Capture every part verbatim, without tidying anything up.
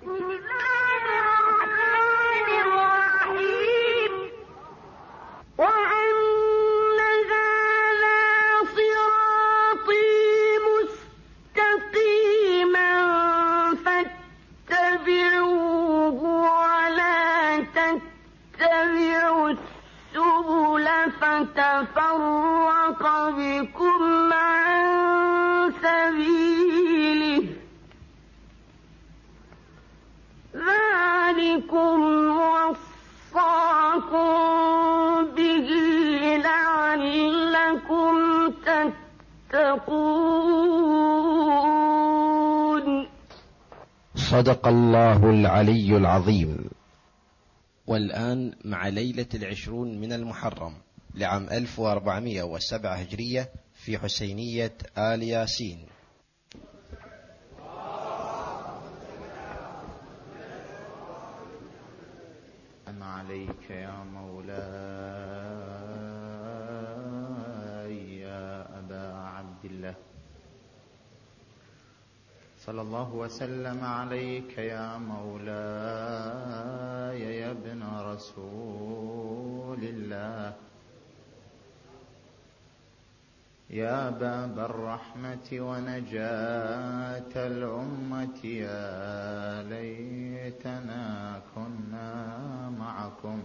فتفرق بكم عن سبيله ذلكم وصاكم به لعلكم تتقون. صدق الله العلي العظيم. والآن مع ليلة العشرون من المحرم لعام ألف وأربعمائة وسبعة هجرية في حسينية آل ياسين. أم عليك يا مولاي يا أبا عبد الله، صلى الله وسلم عليك يا مولاي يا ابن رسول الله، يا باب الرحمة ونجاة الأمة، يا ليتنا كنا معكم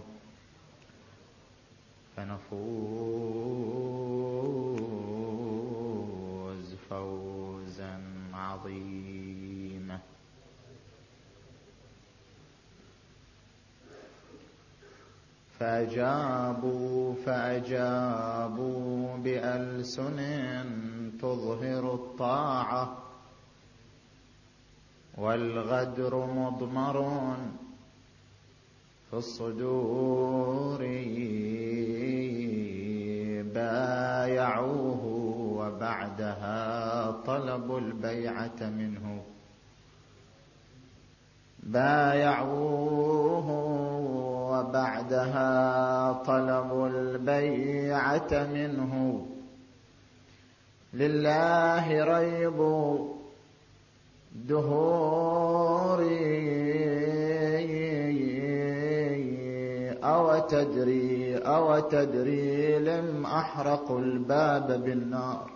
فنفوز فوزا عظيما. فأجابوا فأجابوا بألسن تظهر الطاعة، والغدر مضمر في الصدور، بايعوه وبعدها طلبوا البيعة منه، بايعوه وبعدها طلبوا البيعة منه، لله ريب دهور، أو تدري أو تدري لم أحرق الباب بالنار،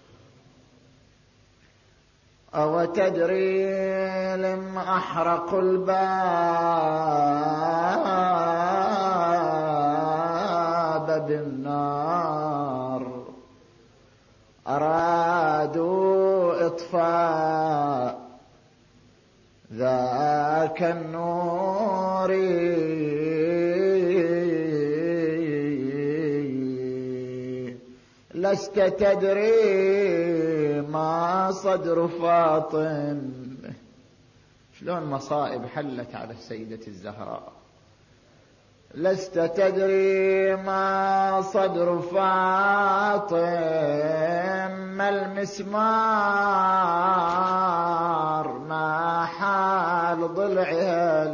أو تدري لم أحرق الباب بالنار، أرادوا إطفاء ذاك النور، لست تدري ما صدر فاطم. شلون مصائب حلت على السيدة الزهراء. لست تدري ما صدر فاطم، ما المسمار ما حال ضلعها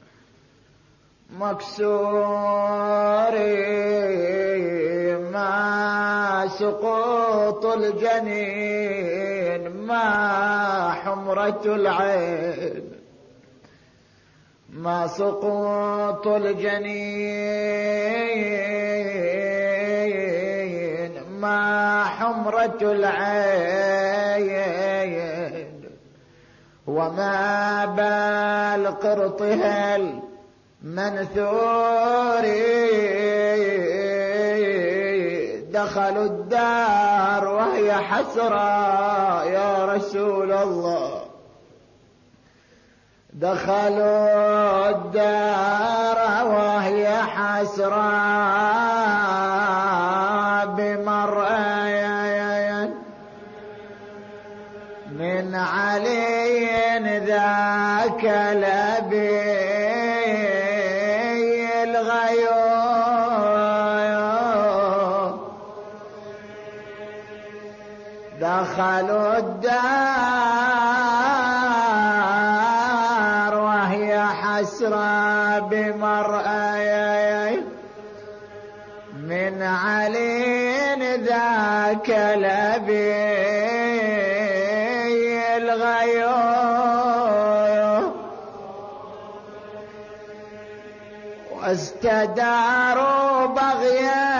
المكسور، ما سقوط الجنين ما حمرة العين، ما سقوط الجنين ما حمرة العين، وما بال قرطها المنثور، دخلوا الدار وهي حسرة يا رسول الله، دخلوا الدار وهي حسرة بمرأة من علي ذاك لبي الغيوم، دخلوا الدار وهي حسرة بمرأة من علي ذاك لبي الغيوم، استداروا بغيا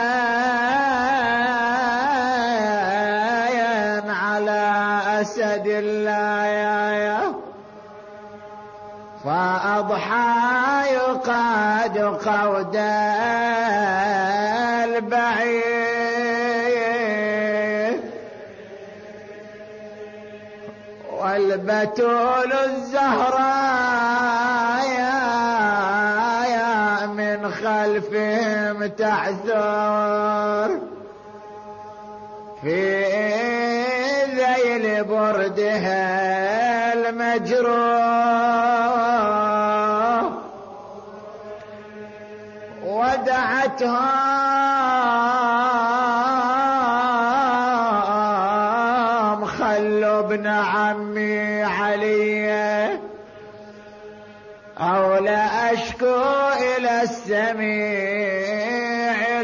على أسد الله فأضحى يقاد قود البعير والبتول الزهراء يا من خلفهم تحذر في ذيل بردها المجروح ودعتهم خلوا ابن عمي علي أو لا أشكو إلى السميع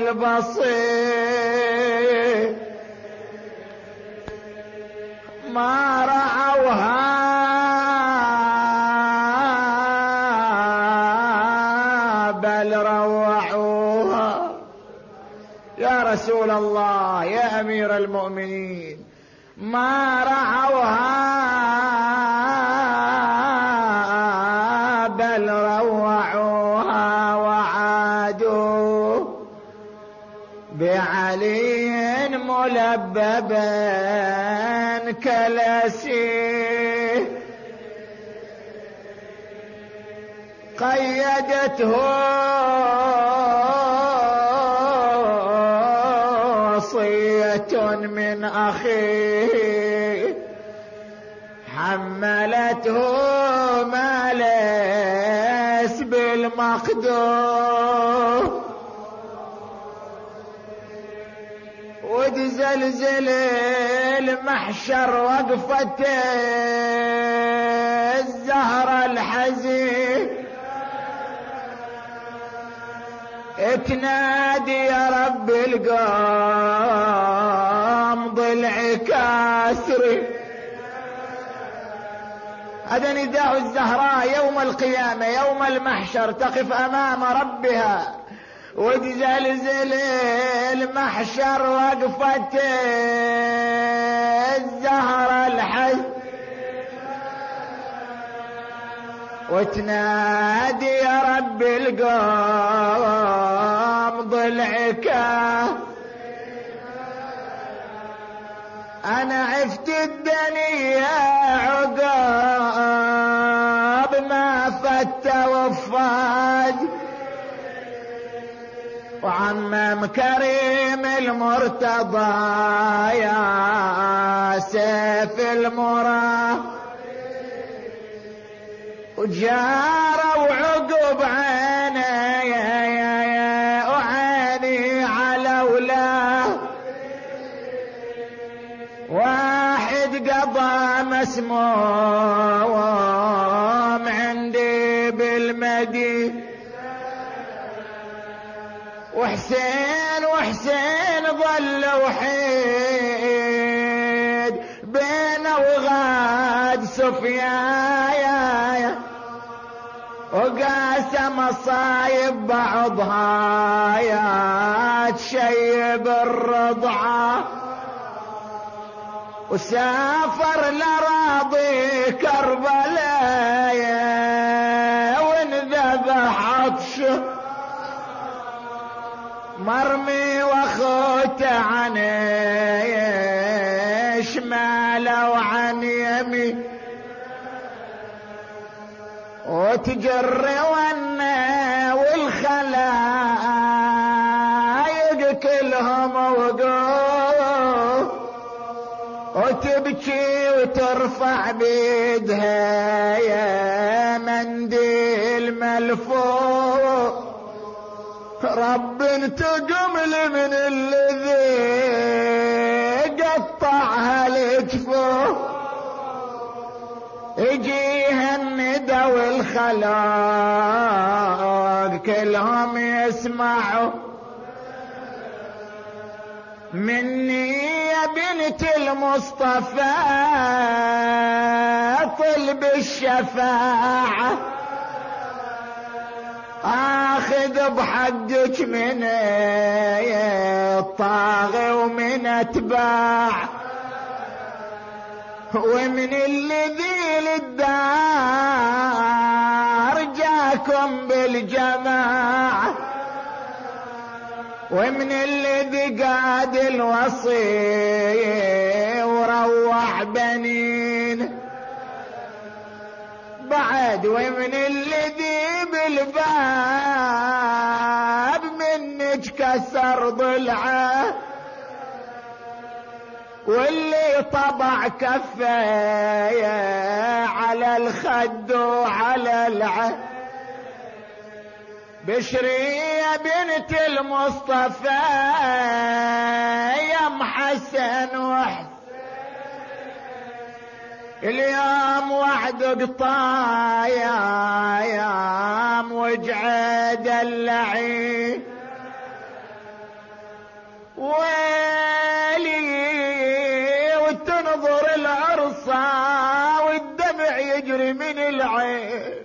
البصير ما رعوها بل روعوها. يا رسول الله يا أمير المؤمنين ما رعوها بل روعوها وعادوا بعلي ملببا كلاسي قيدته وصية من أخيه حملته ما ليس بالمقدور وتزلزل المحشر وقفته الزهرة الحزين تنادي يا رب القوم ضلعي كاسري. هذا نداء الزهراء يوم القيامة يوم المحشر تقف أمام ربها وتزلزل المحشر وقفته الزهرة الحزين وتنادي يا رب القوم ضلعك أنا عفت الدنيا عقاب ما فت وفاج وعمم كريم المرتضى يا سيف المراه وجاروا عقب عيني يا يا يا وعيني على ولا واحد قضى مسموم عندي بالمدينة وحسين وحسين ظل وحيد بينه وغاد سفيان وقاسم الصايب بعضها يا تشيب الرضعة وسافر لراضي كربلاء وانذبح عطشه مرمي واخوته عن شماله وعن يمين وتجر ونا والخلايق كلهم وقوف وتبكي وترفع بيدها يا منديل ملفوف رب انتقم لي من الذي قطعها الجفوف يجيها الندى والخلاق كلهم يسمعوا مني يا بنت المصطفى طلب الشفاعة آخذ بحقك من الطاغي ومن أتباع ومن الذي للدار جاكم بالجماعة ومن الذي قاد الوصي وروح بنين بعد ومن الذي بالباب منك كسر ضلعه واللي طبع كفه على الخد وعلى العه بشرية بنت المصطفى يا محسن وحسن اليوم وعد قطايا يام وجعد اللعين ويلي وتنظر العرصة والدمع يجري من العين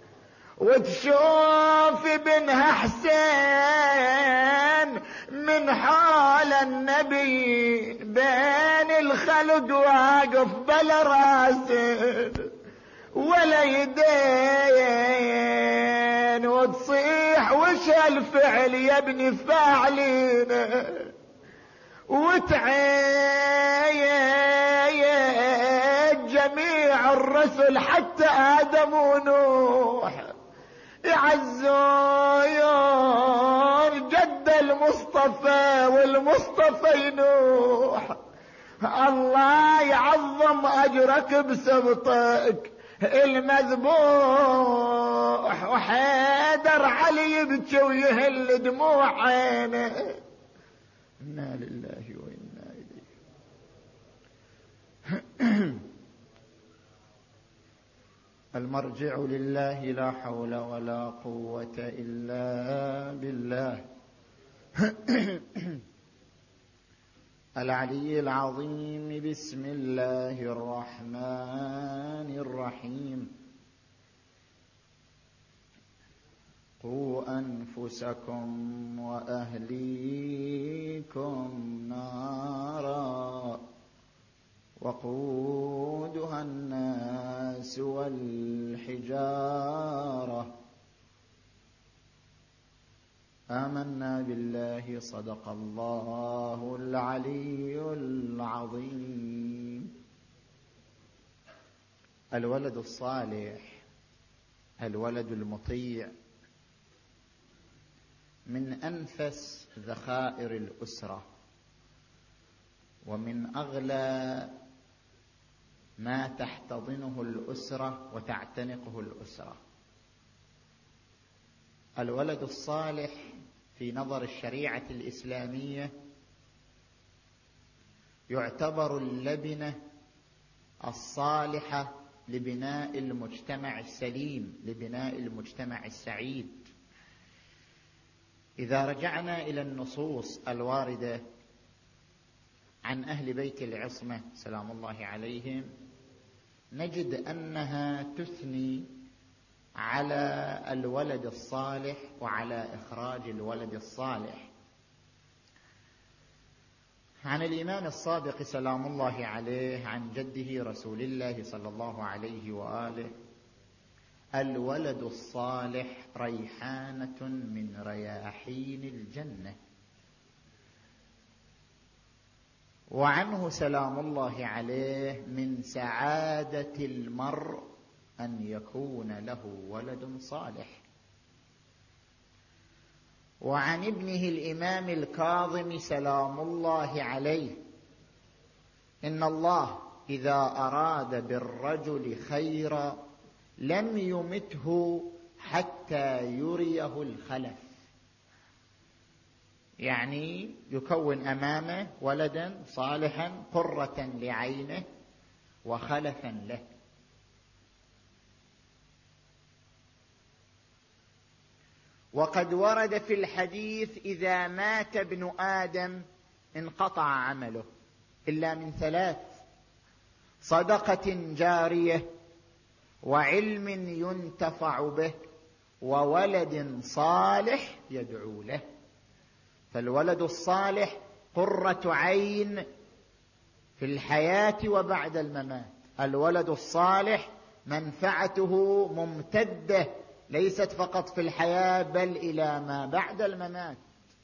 وتشوف ابنها حسين من حول النبي بين الخلق واقف بلا راس ولا يدين وتصيح وش الفعل يا ابني فاعلين وتعيد جميع الرسل حتى آدم ونوح يعزون جد المصطفى والمصطفى نوح الله يعظم أجرك بسبطك المذبوح وحيدر علي يبكي ويهل دموع عينه إنا لله وإنا إليه. المرجع لله لا حول ولا قوة إلا بالله العلي العظيم. بسم الله الرحمن الرحيم. قوا أنفسكم وأهليكم نارا وقودها الناس والحجارة آمنا بالله صدق الله العلي العظيم. الولد الصالح الولد المطيع من أنفس ذخائر الأسرة ومن أغلى ما تحتضنه الأسرة وتعتنقه الأسرة. الولد الصالح في نظر الشريعة الإسلامية يعتبر اللبنة الصالحة لبناء المجتمع السليم، لبناء المجتمع السعيد. إذا رجعنا إلى النصوص الواردة عن أهل بيت العصمة سلام الله عليهم نجد أنها تثني على الولد الصالح وعلى إخراج الولد الصالح. عن الإمام الصادق سلام الله عليه عن جده رسول الله صلى الله عليه وآله: الولد الصالح ريحانة من رياحين الجنة. وعنه سلام الله عليه: من سعادة المرء أن يكون له ولد صالح. وعن ابنه الإمام الكاظم سلام الله عليه: إن الله إذا أراد بالرجل خيرا لم يمته حتى يريه الخلف، يعني يكون أمامه ولدا صالحا قرة لعينه وخلفا له. وقد ورد في الحديث: إذا مات ابن آدم انقطع عمله إلا من ثلاث: صدقة جارية، وعلم ينتفع به، وولد صالح يدعو له. فالولد الصالح قرة عين في الحياة وبعد الممات. الولد الصالح منفعته ممتدة ليست فقط في الحياة بل إلى ما بعد الممات.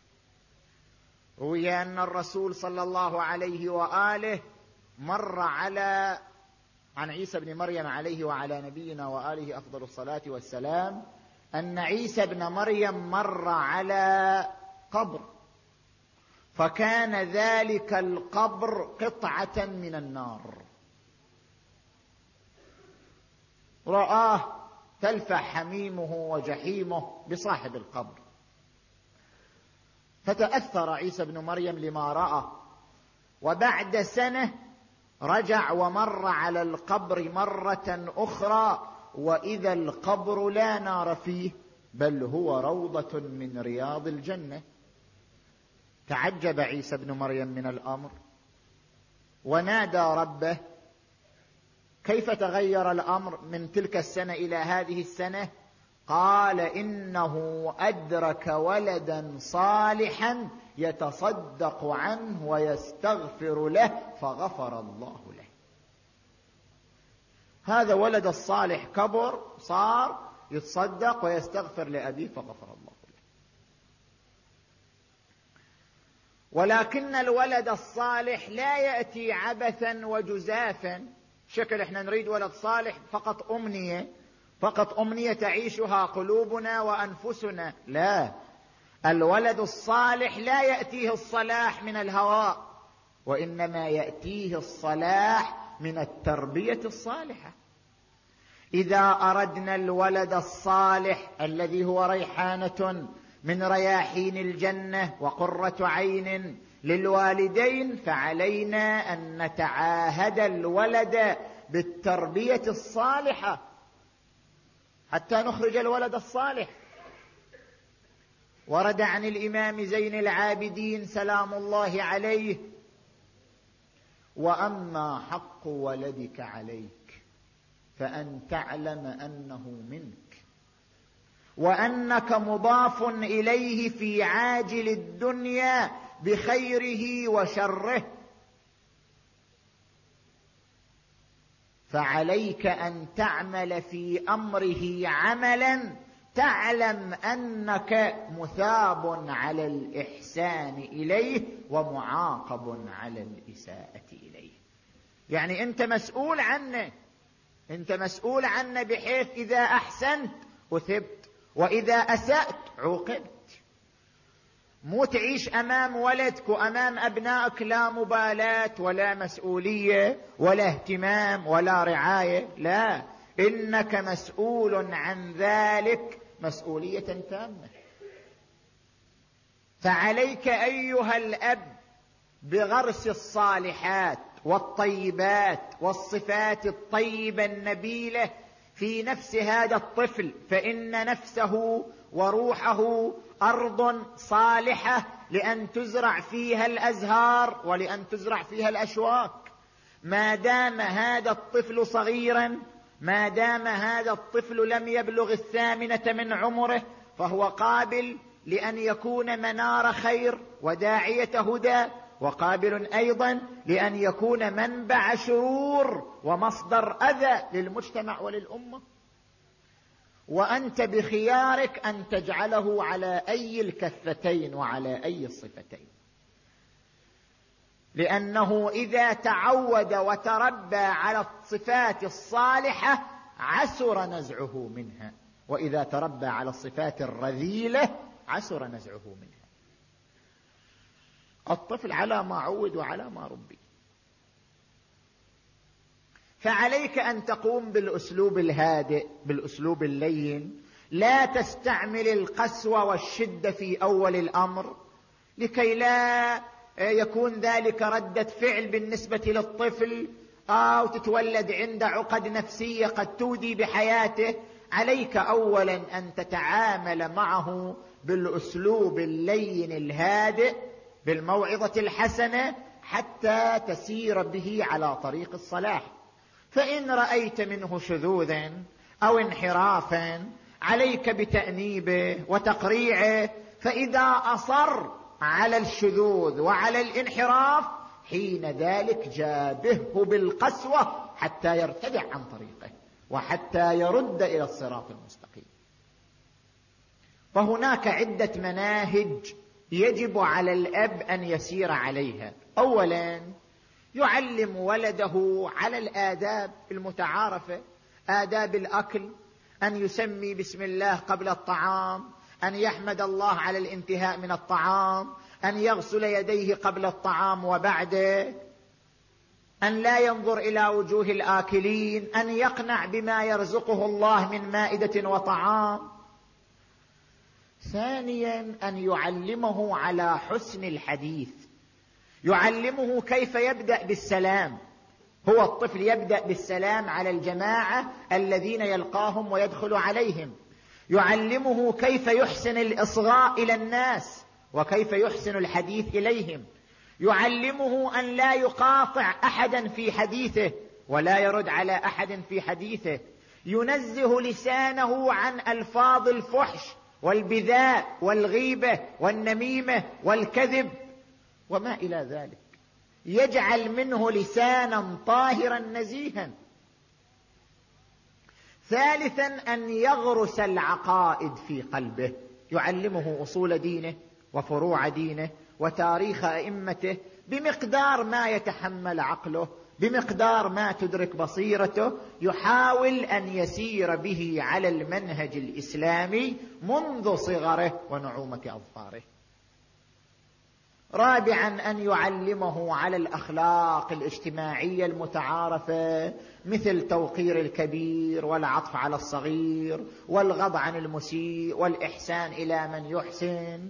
روي أن الرسول صلى الله عليه وآله مر على عن عيسى بن مريم عليه وعلى نبينا وآله أفضل الصلاة والسلام أن عيسى بن مريم مر على قبر، فكان ذلك القبر قطعة من النار، رآه تلفح حميمه وجحيمه بصاحب القبر، فتأثر عيسى بن مريم لما رأى، وبعد سنة رجع ومر على القبر مرة أخرى، وإذا القبر لا نار فيه بل هو روضة من رياض الجنة. تعجب عيسى بن مريم من الأمر ونادى ربه: كيف تغير الأمر من تلك السنة إلى هذه السنة؟ قال: إنه أدرك ولدا صالحا يتصدق عنه ويستغفر له فغفر الله له. هذا ولد الصالح كبر صار يتصدق ويستغفر لأبيه فغفر الله له. ولكن الولد الصالح لا يأتي عبثا وجزافا، شكل احنا نريد ولد صالح فقط أمنية، فقط أمنية تعيشها قلوبنا وأنفسنا. لا، الولد الصالح لا يأتيه الصلاح من الهواء، وإنما يأتيه الصلاح من التربية الصالحة. إذا أردنا الولد الصالح الذي هو ريحانة من رياحين الجنة وقرة عين للوالدين، فعلينا أن نتعاهد الولد بالتربية الصالحة حتى نخرج الولد الصالح. ورد عن الإمام زين العابدين سلام الله عليه: وأما حق ولدك عليك فأن تعلم أنه منك، وأنك مضاف إليه في عاجل الدنيا بخيره وشره، فعليك أن تعمل في أمره عملا تعلم أنك مثاب على الإحسان إليه ومعاقب على الإساءة إليه. يعني أنت مسؤول عنه، أنت مسؤول عنه بحيث إذا أحسنت أثبت وإذا أسأت عوقبت. مو تعيش أمام ولدك وأمام أبنائك لا مبالاة ولا مسؤولية ولا اهتمام ولا رعاية، لا، إنك مسؤول عن ذلك مسؤولية تامة. فعليك أيها الأب بغرس الصالحات والطيبات والصفات الطيبة النبيلة في نفس هذا الطفل، فإن نفسه وروحه أرض صالحة لأن تزرع فيها الأزهار ولأن تزرع فيها الأشواك. ما دام هذا الطفل صغيرا، ما دام هذا الطفل لم يبلغ الثامنة من عمره، فهو قابل لأن يكون منار خير وداعية هدى، وقابل أيضا لأن يكون منبع شرور ومصدر أذى للمجتمع وللأمة. وأنت بخيارك أن تجعله على أي الكفتين وعلى أي الصفتين، لأنه إذا تعود وتربى على الصفات الصالحة عسر نزعه منها، وإذا تربى على الصفات الرذيلة عسر نزعه منها. الطفل على ما عود وعلى ما ربي. فعليك أن تقوم بالأسلوب الهادئ، بالأسلوب اللين، لا تستعمل القسوة والشدة في أول الأمر لكي لا يكون ذلك ردة فعل بالنسبة للطفل أو تتولد عنده عقد نفسية قد تودي بحياته. عليك أولا أن تتعامل معه بالأسلوب اللين الهادئ بالموعظة الحسنة حتى تسير به على طريق الصلاح. فإن رأيت منه شذوذا أو انحرافا عليك بتأنيبه وتقريعه، فإذا أصر على الشذوذ وعلى الانحراف حين ذلك جابهه بالقسوة حتى يرتدع عن طريقه وحتى يرد إلى الصراط المستقيم. فهناك عدة مناهج يجب على الأب أن يسير عليها. أولا يعلم ولده على الآداب المتعارفة، آداب الأكل، أن يسمي بسم الله قبل الطعام، أن يحمد الله على الانتهاء من الطعام، أن يغسل يديه قبل الطعام وبعده، أن لا ينظر إلى وجوه الآكلين، أن يقنع بما يرزقه الله من مائدة وطعام. ثانيا أن يعلمه على حسن الحديث، يعلمه كيف يبدأ بالسلام. هو الطفل يبدأ بالسلام على الجماعة الذين يلقاهم ويدخل عليهم، يعلمه كيف يحسن الإصغاء إلى الناس وكيف يحسن الحديث إليهم، يعلمه أن لا يقاطع أحدا في حديثه ولا يرد على أحد في حديثه، ينزه لسانه عن ألفاظ الفحش والبذاء والغيبة والنميمة والكذب وما إلى ذلك، يجعل منه لسانا طاهرا نزيها. ثالثا أن يغرس العقائد في قلبه، يعلمه أصول دينه وفروع دينه وتاريخ أئمته بمقدار ما يتحمل عقله، بمقدار ما تدرك بصيرته، يحاول أن يسير به على المنهج الإسلامي منذ صغره ونعومة أظفاره. رابعا أن يعلمه على الأخلاق الاجتماعية المتعارفة، مثل توقير الكبير والعطف على الصغير والغض عن المسيء والإحسان إلى من يحسن.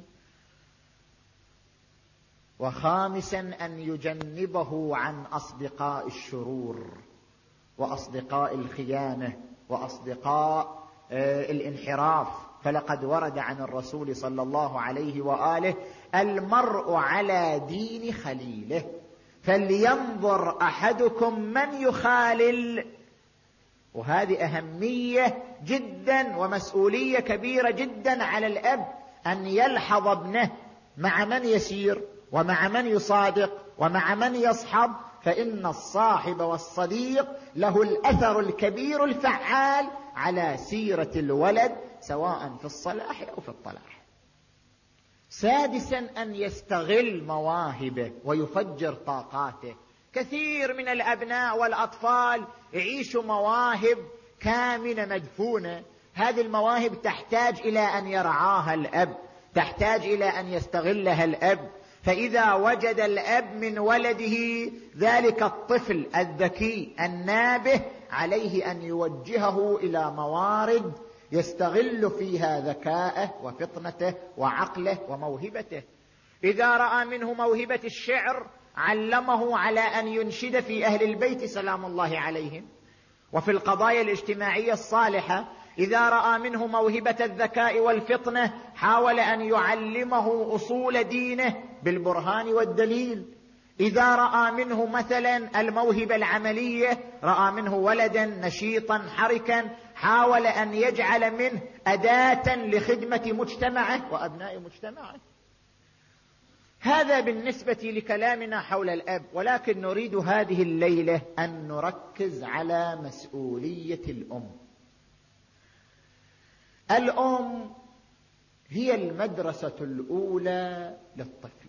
وخامسا أن يجنبه عن أصدقاء الشرور وأصدقاء الخيانة وأصدقاء الانحراف، فلقد ورد عن الرسول صلى الله عليه وآله: المرء على دين خليله فلينظر أحدكم من يخالل. وهذه أهمية جدا ومسؤولية كبيرة جدا على الأب، أن يلحظ ابنه مع من يسير ومع من يصادق ومع من يصحب، فإن الصاحب والصديق له الأثر الكبير الفعال على سيرة الولد سواء في الصلاح أو في الطلاح. سادسا أن يستغل مواهبه ويفجر طاقاته. كثير من الأبناء والأطفال يعيشوا مواهب كامنة مدفونة، هذه المواهب تحتاج إلى أن يرعاها الأب، تحتاج إلى أن يستغلها الأب. فإذا وجد الأب من ولده ذلك الطفل الذكي النابه، عليه أن يوجهه إلى موارد يستغل فيها ذكاءه وفطنته وعقله وموهبته. إذا رأى منه موهبة الشعر علمه على أن ينشد في أهل البيت سلام الله عليهم وفي القضايا الاجتماعية الصالحة. إذا رأى منه موهبة الذكاء والفطنة حاول أن يعلمه أصول دينه بالبرهان والدليل. إذا رأى منه مثلا الموهبة العملية، رأى منه ولدا نشيطا حركا، حاول أن يجعل منه أداة لخدمة مجتمعه وأبناء مجتمعه. هذا بالنسبة لكلامنا حول الأب، ولكن نريد هذه الليلة أن نركز على مسؤولية الأم. الأم هي المدرسة الأولى للطفل.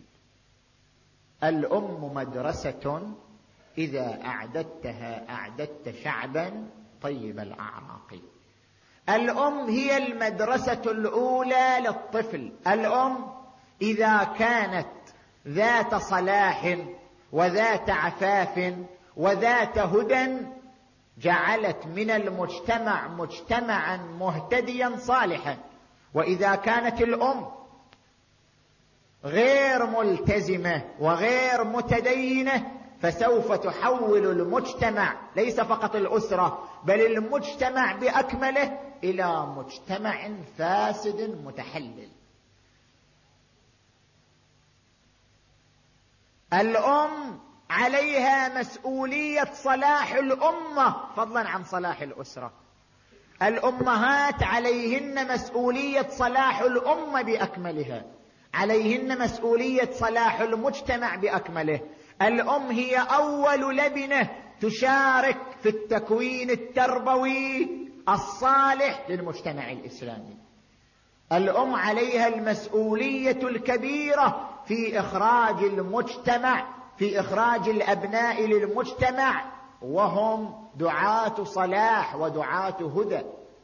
الأم مدرسة إذا أعددتها أعددت شعبا طيب الأعراق. الأم هي المدرسة الأولى للطفل. الأم إذا كانت ذات صلاح وذات عفاف وذات هدى جعلت من المجتمع مجتمعا مهتديا صالحا. وإذا كانت الأم غير ملتزمة وغير متدينة فسوف تحول المجتمع، ليس فقط الأسرة بل المجتمع بأكمله، إلى مجتمع فاسد متحلل. الأم عليها مسؤولية صلاح الأمة فضلا عن صلاح الأسرة. الأمهات عليهن مسؤولية صلاح الأمة بأكملها، عليهن مسؤولية صلاح المجتمع بأكمله. الأم هي أول لبنة تشارك في التكوين التربوي الصالح للمجتمع الإسلامي. الأم عليها المسؤولية الكبيرة في إخراج المجتمع، في إخراج الأبناء للمجتمع وهم دعاة صلاح ودعاة هدى.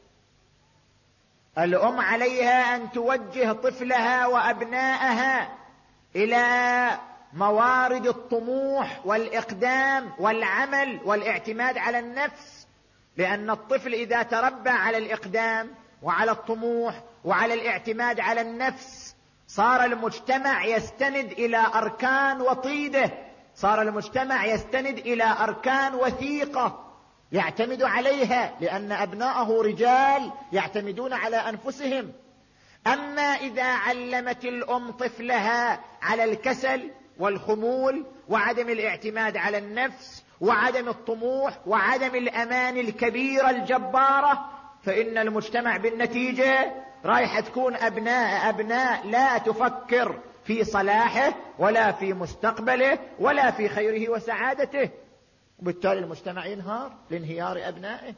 الأم عليها أن توجه طفلها وأبناءها إلى موارد الطموح والإقدام والعمل والاعتماد على النفس، لأن الطفل إذا تربى على الإقدام وعلى الطموح وعلى الاعتماد على النفس صار المجتمع يستند إلى أركان وطيدة، صار المجتمع يستند إلى أركان وثيقة يعتمد عليها، لأن أبناءه رجال يعتمدون على أنفسهم. أما إذا علمت الأم طفلها على الكسل والخمول وعدم الاعتماد على النفس وعدم الطموح وعدم الأمان الكبيرة الجبارة، فإن المجتمع بالنتيجة رايح تكون أبناء أبناء لا تفكر في صلاحه ولا في مستقبله ولا في خيره وسعادته، وبالتالي المجتمع ينهار لانهيار أبنائه.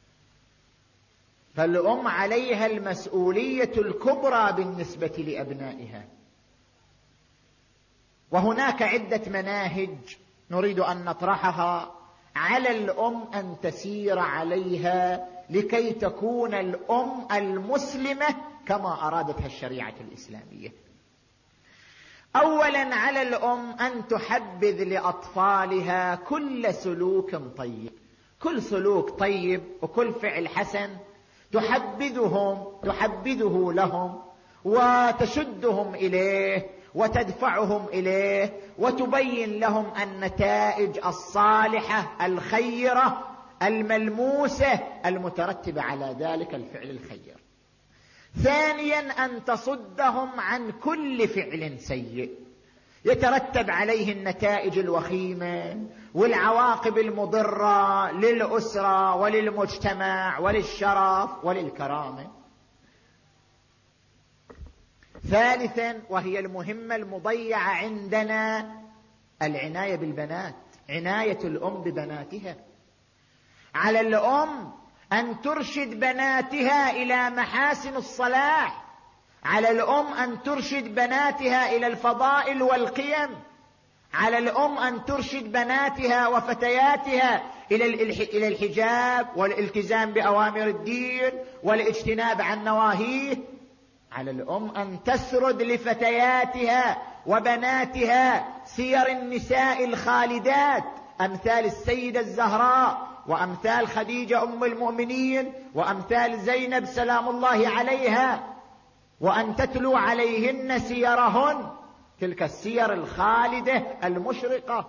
فالأم عليها المسؤولية الكبرى بالنسبة لأبنائها. وهناك عدة مناهج نريد أن نطرحها على الأم أن تسير عليها لكي تكون الأم المسلمة كما أرادتها الشريعة الإسلامية. أولا على الأم أن تحبذ لأطفالها كل سلوك طيب، كل سلوك طيب وكل فعل حسن تحبذهم تحبذه لهم وتشدهم إليه وتدفعهم إليه وتبين لهم النتائج الصالحة الخيرة الملموسة المترتبة على ذلك الفعل الخير. ثانيا أن تصدهم عن كل فعل سيء يترتب عليه النتائج الوخيمة والعواقب المضرة للأسرة وللمجتمع وللشرف وللكرامة. ثالثا وهي المهمة المضيعة عندنا العناية بالبنات، عناية الأم ببناتها. على الأم أن ترشد بناتها إلى محاسن الصلاح، على الأم أن ترشد بناتها إلى الفضائل والقيم، على الأم أن ترشد بناتها وفتياتها إلى الحجاب والالتزام بأوامر الدين والاجتناب عن نواهيه. على الأم أن تسرد لفتياتها وبناتها سير النساء الخالدات أمثال السيدة الزهراء وأمثال خديجة أم المؤمنين وأمثال زينب سلام الله عليها، وأن تتلو عليهن سيرهن، تلك السير الخالدة المشرقة.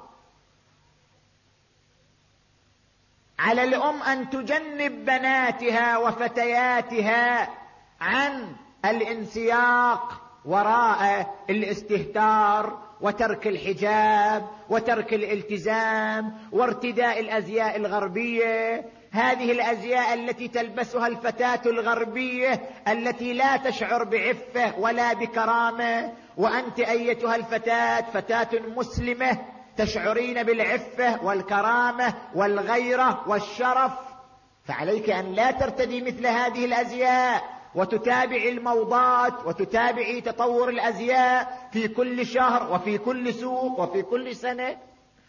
على الأم أن تجنب بناتها وفتياتها عن الانسياق وراء الاستهتار وترك الحجاب وترك الالتزام وارتداء الأزياء الغربية، هذه الأزياء التي تلبسها الفتاة الغربية التي لا تشعر بعفة ولا بكرامة، وأنت أيتها الفتاة فتاة مسلمة تشعرين بالعفة والكرامة والغيرة والشرف، فعليك أن لا ترتدي مثل هذه الأزياء وتتابع الموضات وتتابعي تطور الأزياء في كل شهر وفي كل سوق وفي كل سنة.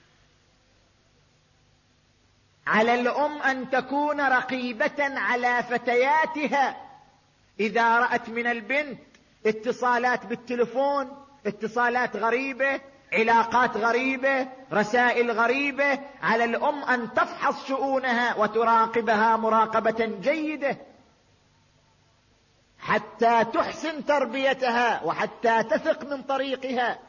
على الأم أن تكون رقيبة على فتياتها، إذا رأت من البنت اتصالات بالتلفون، اتصالات غريبة، علاقات غريبة، رسائل غريبة، على الأم أن تفحص شؤونها وتراقبها مراقبة جيدة حتى تحسن تربيتها وحتى تثق من طريقها.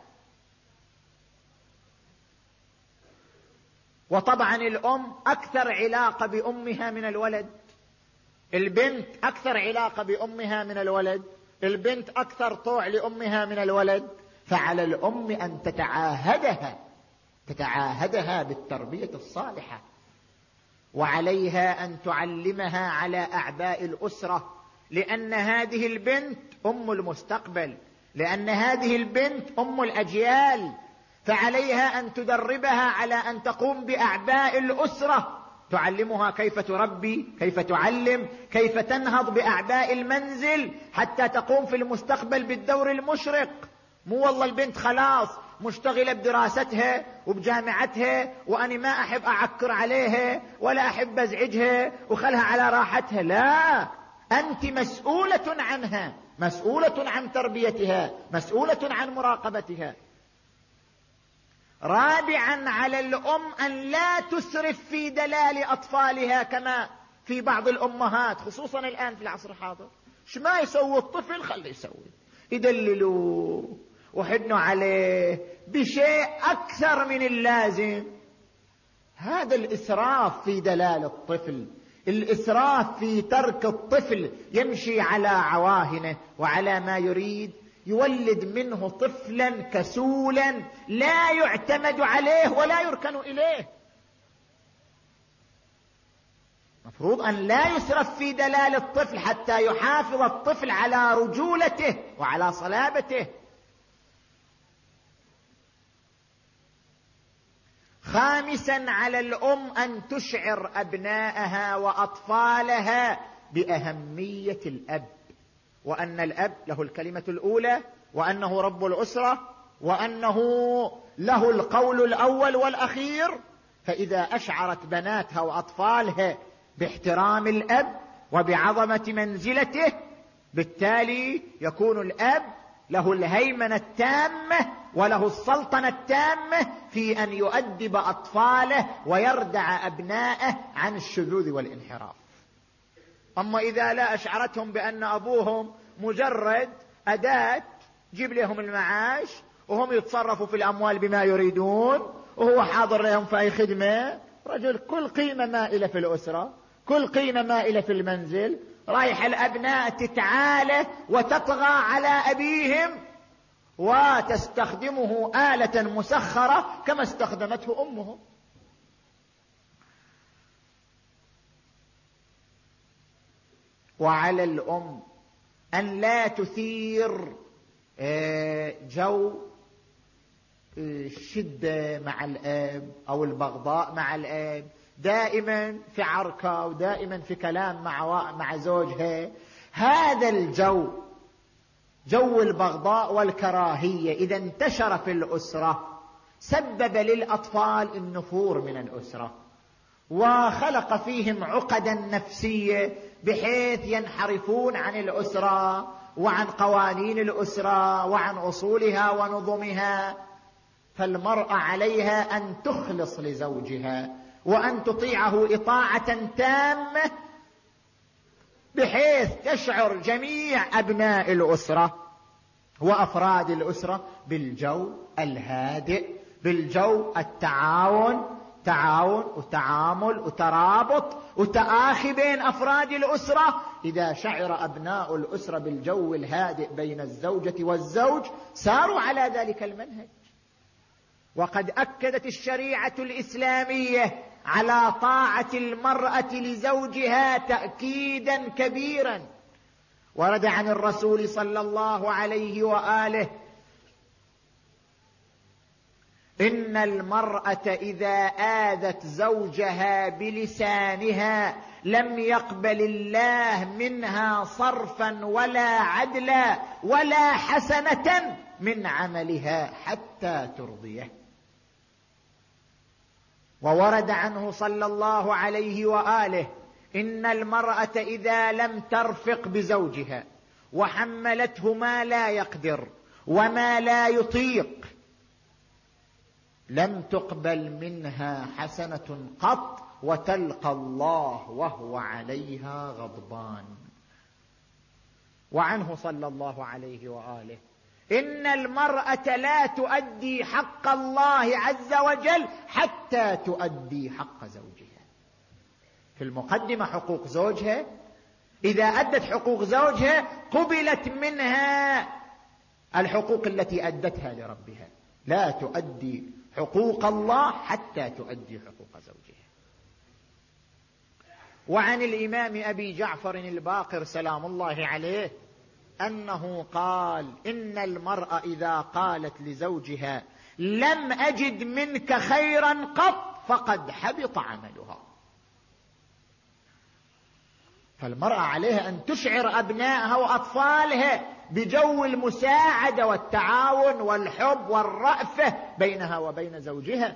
وطبعا الأم أكثر علاقة بأمها من الولد، البنت أكثر علاقة بأمها من الولد، البنت أكثر طوع لأمها من الولد، فعلى الأم أن تتعاهدها تتعاهدها بالتربية الصالحة. وعليها أن تعلمها على أعباء الأسرة، لأن هذه البنت أم المستقبل، لأن هذه البنت أم الأجيال، فعليها أن تدربها على أن تقوم بأعباء الأسرة، تعلمها كيف تربي، كيف تعلم، كيف تنهض بأعباء المنزل حتى تقوم في المستقبل بالدور المشرق. مو والله البنت خلاص مشتغلة بدراستها وبجامعتها وأنا ما أحب أعكر عليها ولا أحب أزعجها وخلها على راحتها، لا، أنت مسؤولة عنها، مسؤولة عن تربيتها، مسؤولة عن مراقبتها. رابعا، على الأم أن لا تسرف في دلال أطفالها كما في بعض الأمهات، خصوصا الآن في العصر الحاضر، شو ما يسوي الطفل خليه يسوي، يدللوا وحدنوا عليه بشيء أكثر من اللازم. هذا الإسراف في دلال الطفل، الإسراف في ترك الطفل يمشي على عواهنه وعلى ما يريد، يولد منه طفلا كسولا لا يعتمد عليه ولا يركن إليه. مفروض أن لا يسرف في دلال الطفل حتى يحافظ الطفل على رجولته وعلى صلابته. خامسا، على الأم أن تشعر أبناءها وأطفالها بأهمية الأب، وأن الأب له الكلمة الأولى، وأنه رب الأسرة، وأنه له القول الأول والأخير. فإذا أشعرت بناتها وأطفالها باحترام الأب وبعظمة منزلته، بالتالي يكون الأب له الهيمنة التامة وله السلطنة التامة في أن يؤدب أطفاله ويردع أبنائه عن الشذوذ والانحراف. أما إذا لا أشعرتهم بأن أبوهم مجرد أداة جيب لهم المعاش وهم يتصرفوا في الأموال بما يريدون وهو حاضر لهم في أي خدمة، رجل كل قيمة مائلة في الأسرة، كل قيمة مائلة في المنزل، رايح الأبناء تتعالى وتطغى على أبيهم وتستخدمه آلة مسخرة كما استخدمته أمه. وعلى الأم أن لا تثير جو الشدة مع الأب أو البغضاء مع الأب، دائما في عركة ودائما في كلام مع مع زوجها. هذا الجو، جو البغضاء والكراهية، إذا انتشر في الأسرة سبب للأطفال النفور من الأسرة وخلق فيهم عقدا نفسية بحيث ينحرفون عن الأسرة وعن قوانين الأسرة وعن أصولها ونظمها. فالمرأة عليها أن تخلص لزوجها وأن تطيعه إطاعة تامة بحيث تشعر جميع أبناء الأسرة وأفراد الأسرة بالجو الهادئ، بالجو التعاون، تعاون وتعامل وترابط وتآخي بين أفراد الأسرة. إذا شعر أبناء الأسرة بالجو الهادئ بين الزوجة والزوج ساروا على ذلك المنهج. وقد أكدت الشريعة الإسلامية على طاعة المرأة لزوجها تأكيدا كبيرا. ورد عن الرسول صلى الله عليه وآله: إن المرأة إذا آذت زوجها بلسانها لم يقبل الله منها صرفا ولا عدلا ولا حسنة من عملها حتى ترضيه. وورد عنه صلى الله عليه وآله: إن المرأة إذا لم ترفق بزوجها وحملته ما لا يقدر وما لا يطيق لم تقبل منها حسنة قط وتلقى الله وهو عليها غضبان. وعنه صلى الله عليه وآله: إن المرأة لا تؤدي حق الله عز وجل حتى تؤدي حق زوجها. في المقدمة حقوق زوجها، إذا أدت حقوق زوجها قبلت منها الحقوق التي أدتها لربها. لا تؤدي حقوق الله حتى تؤدي حقوق زوجها. وعن الإمام أبي جعفر الباقر سلام الله عليه أنه قال: إن المرأة إذا قالت لزوجها لم أجد منك خيرا قط فقد حبط عملها. فالمرأة عليها أن تشعر أبنائها وأطفالها بجو المساعدة والتعاون والحب والرأفة بينها وبين زوجها.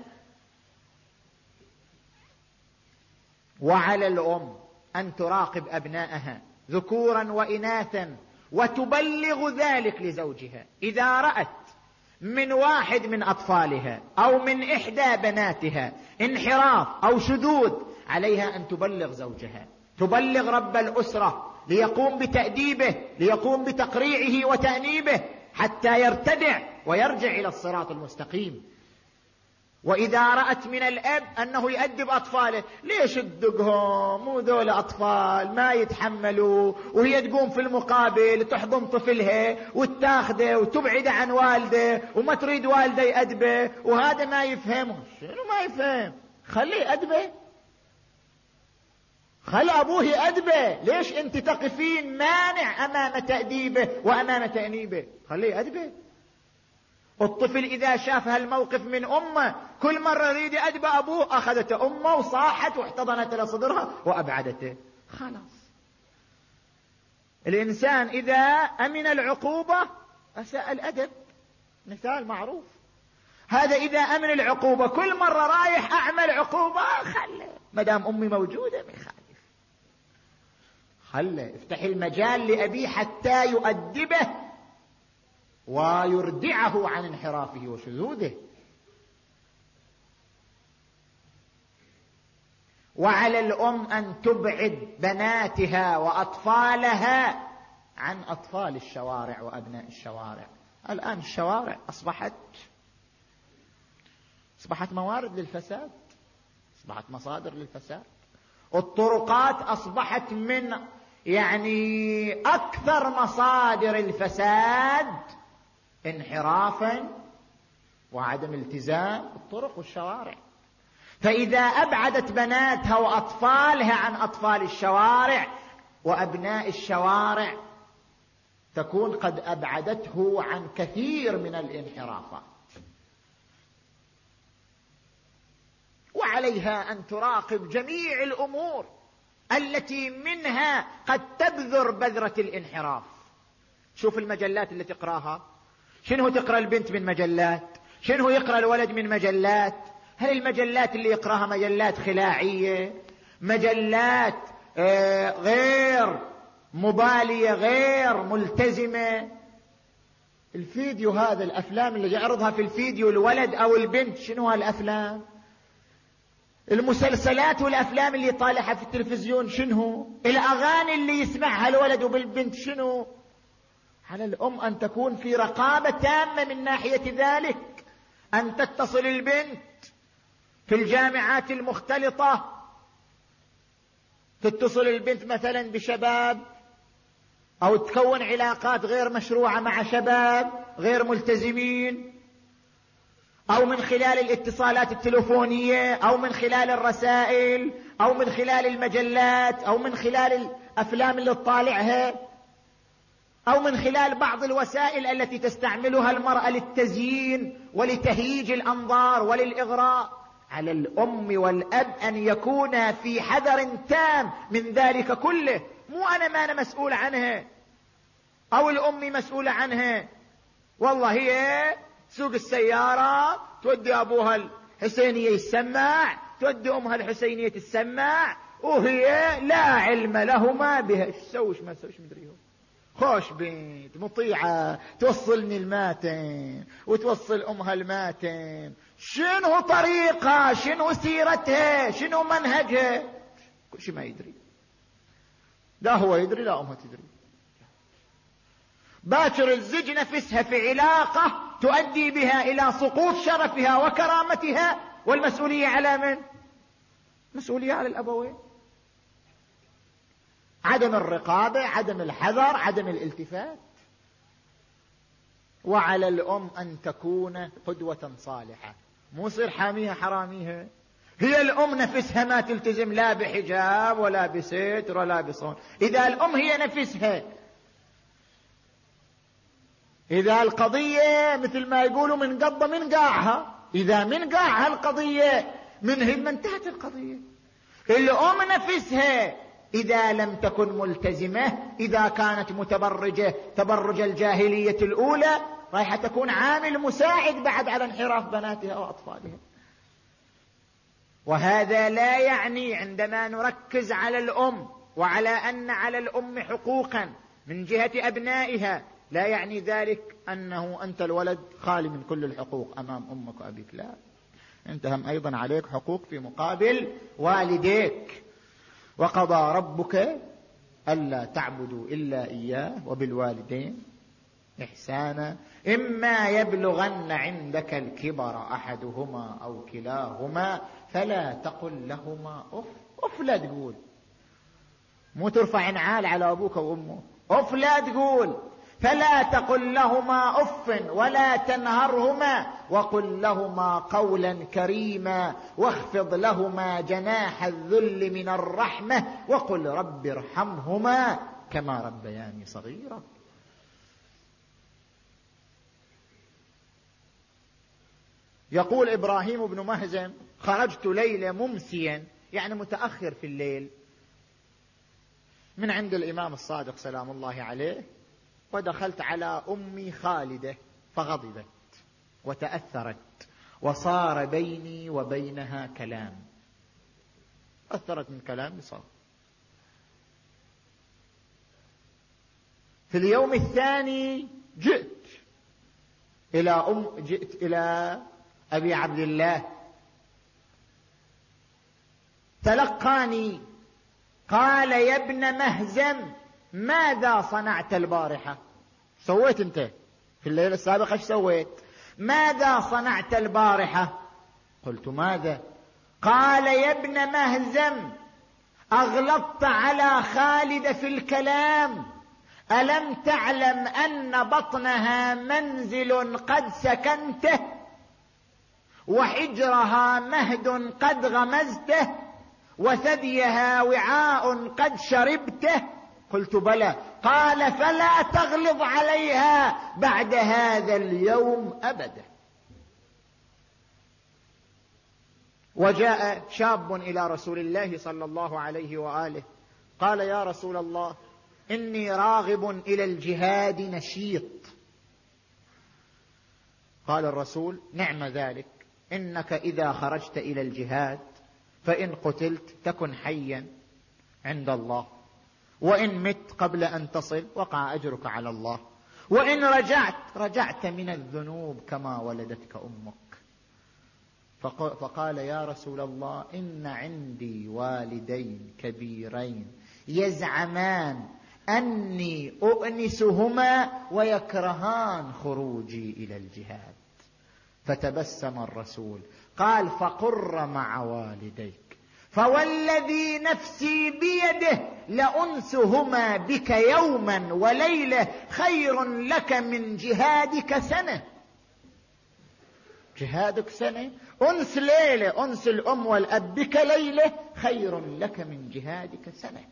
وعلى الأم أن تراقب أبنائها ذكورا وإناثا وتبلغ ذلك لزوجها. إذا رأت من واحد من أطفالها أو من إحدى بناتها انحراف أو شذوذ عليها أن تبلغ زوجها، تبلغ رب الأسرة ليقوم بتأديبه، ليقوم بتقريعه وتأنيبه حتى يرتدع ويرجع إلى الصراط المستقيم. وإذا رأت من الأب أنه يؤدب أطفاله، ليش تدقهم وذول أطفال ما يتحملوا، وهي تقوم في المقابل تحضن طفلها وتاخده وتبعد عن والده وما تريد والده يأدبه، وهذا ما يفهمه. شنو ما يفهم؟ خليه يأدبه، خل أبوه يأدبه. ليش أنت تقفين مانع أمام تأديبه وأمام تأنيبه؟ خليه يأدبه. الطفل إذا شاف هالموقف من أمه كل مرة يريد أدب أبوه، أخذته أمه وصاحت واحتضنت إلى صدرها وأبعدته. خلاص. الإنسان إذا أمن العقوبة أساء الأدب، مثال معروف. هذا إذا أمن العقوبة كل مرة رايح أعمل عقوبة، خله مدام أمي موجودة ما يخالف، خله افتح المجال لأبيه حتى يؤدبه ويردعه عن انحرافه وشذوذه. وعلى الأم أن تبعد بناتها وأطفالها عن أطفال الشوارع وأبناء الشوارع. الآن الشوارع أصبحت أصبحت موارد للفساد، أصبحت مصادر للفساد. الطرقات أصبحت من يعني أكثر مصادر الفساد انحرافا وعدم التزام الطرق والشوارع. فإذا أبعدت بناتها وأطفالها عن أطفال الشوارع وأبناء الشوارع تكون قد أبعدته عن كثير من الانحرافات. وعليها أن تراقب جميع الأمور التي منها قد تبذر بذرة الانحراف. شوف المجلات اللي تقراها، شنو تقرأ البنت من مجلات، شنو يقرأ الولد من مجلات. هل المجلات اللي يقراها مجلات خلاعية، مجلات آه غير مبالية غير ملتزمة؟ الفيديو هذا، الأفلام اللي يعرضها في الفيديو الولد أو البنت، شنو هالأفلام؟ المسلسلات والأفلام اللي طالعها في التلفزيون شنو؟ الأغاني اللي يسمعها الولد وبالبنت شنو؟ على الأم أن تكون في رقابة تامة من ناحية ذلك، أن تتصل البنت في الجامعات المختلطة، تتصل البنت مثلا بشباب أو تكون علاقات غير مشروعة مع شباب غير ملتزمين، أو من خلال الاتصالات التلفونية أو من خلال الرسائل أو من خلال المجلات أو من خلال الأفلام اللي تطالعها أو من خلال بعض الوسائل التي تستعملها المرأة للتزيين ولتهييج الأنظار وللإغراء. على الأم والأب أن يكونا في حذر تام من ذلك كله. مو أنا ما أنا مسؤول عنها أو الأم مسؤولة عنها، والله هي سوق السيارة تودي أبوها الحسينية يسمع، تودي أمها الحسينية تسمع، وهي لا علم لهما بها. ايش تسوي ايش ما تسوي ايش مدري هو. خوش بنت مطيعة توصلني الماتن وتوصل أمها الماتن. شنو طريقة، شنو سيرتها، شنو منهجها، كل شيء ما يدري. لا هو يدري لا أمها تدري. باكر الزج نفسها في علاقة تؤدي بها إلى سقوط شرفها وكرامتها، والمسؤولية على من؟ مسؤولية على الأبوين. عدم الرقابة، عدم الحذر، عدم الالتفات. وعلى الأم أن تكون قدوة صالحة، مو يصير حاميها حراميها، هي الأم نفسها ما تلتزم لا بحجاب ولا بستر ولا بصون. إذا الأم هي نفسها، إذا القضية مثل ما يقولوا من قضة من قاعها، إذا من قاعها القضية من هم انتهت القضية. الأم نفسها إذا لم تكن ملتزمة، إذا كانت متبرجة تبرج الجاهلية الأولى، رايحة تكون عامل مساعد بعد على انحراف بناتها وأطفالها. وهذا لا يعني عندما نركز على الأم وعلى أن على الأم حقوقا من جهة أبنائها، لا يعني ذلك أنه أنت الولد خالي من كل الحقوق أمام أمك وأبيك، لا، أنت هم أيضا عليك حقوق في مقابل والديك. وقضى ربك ألا تعبدوا إلا إياه وبالوالدين إحسانا إما يبلغن عندك الكبر أحدهما أو كلاهما فلا تقل لهما أف. أف لا تقول، مو ترفع نعال على أبوك وأمه، أف لا تقول. فلا تقل لهما أف ولا تنهرهما وقل لهما قولا كريما واخفض لهما جناح الذل من الرحمة وقل رب ارحمهما كما ربياني صغيرا. يقول إبراهيم بن مهزم: خرجت ليلة ممسيا، يعني متأخر في الليل، من عند الإمام الصادق سلام الله عليه، ودخلت على أمي خالدة فغضبت وتأثرت وصار بيني وبينها كلام، أثرت من كلام صار. في اليوم الثاني جئت إلى أم جئت إلى أبي عبد الله، تلقاني قال: يا ابن مهزم ماذا صنعت البارحة؟ سويت انت في الليلة السابقة؟ ايش سويت؟ ماذا صنعت البارحة؟ قلت: ماذا؟ قال: يا ابن مهزم أغلطت على خالد في الكلام، ألم تعلم أن بطنها منزل قد سكنته وحجرها مهد قد غمزته وثديها وعاء قد شربته؟ قلت: بلى. قال: فلا تغلظ عليها بعد هذا اليوم أبدا. وجاء شاب إلى رسول الله صلى الله عليه وآله قال: يا رسول الله، إني راغب إلى الجهاد نشيط. قال الرسول: نعم ذلك، إنك إذا خرجت إلى الجهاد فإن قتلت تكن حيا عند الله، وإن مت قبل أن تصل وقع أجرك على الله، وإن رجعت رجعت من الذنوب كما ولدتك أمك. فقال: يا رسول الله، إن عندي والدين كبيرين يزعمان أني أؤنسهما ويكرهان خروجي إلى الجهاد. فتبسم الرسول قال: فقر مع والديك، فوالذي نفسي بيده لأنسهما بك يوما وليلة خير لك من جهادك سنة. جهادك سنة، أنس ليلة، أنس الأم والأب بك ليلة خير لك من جهادك سنة.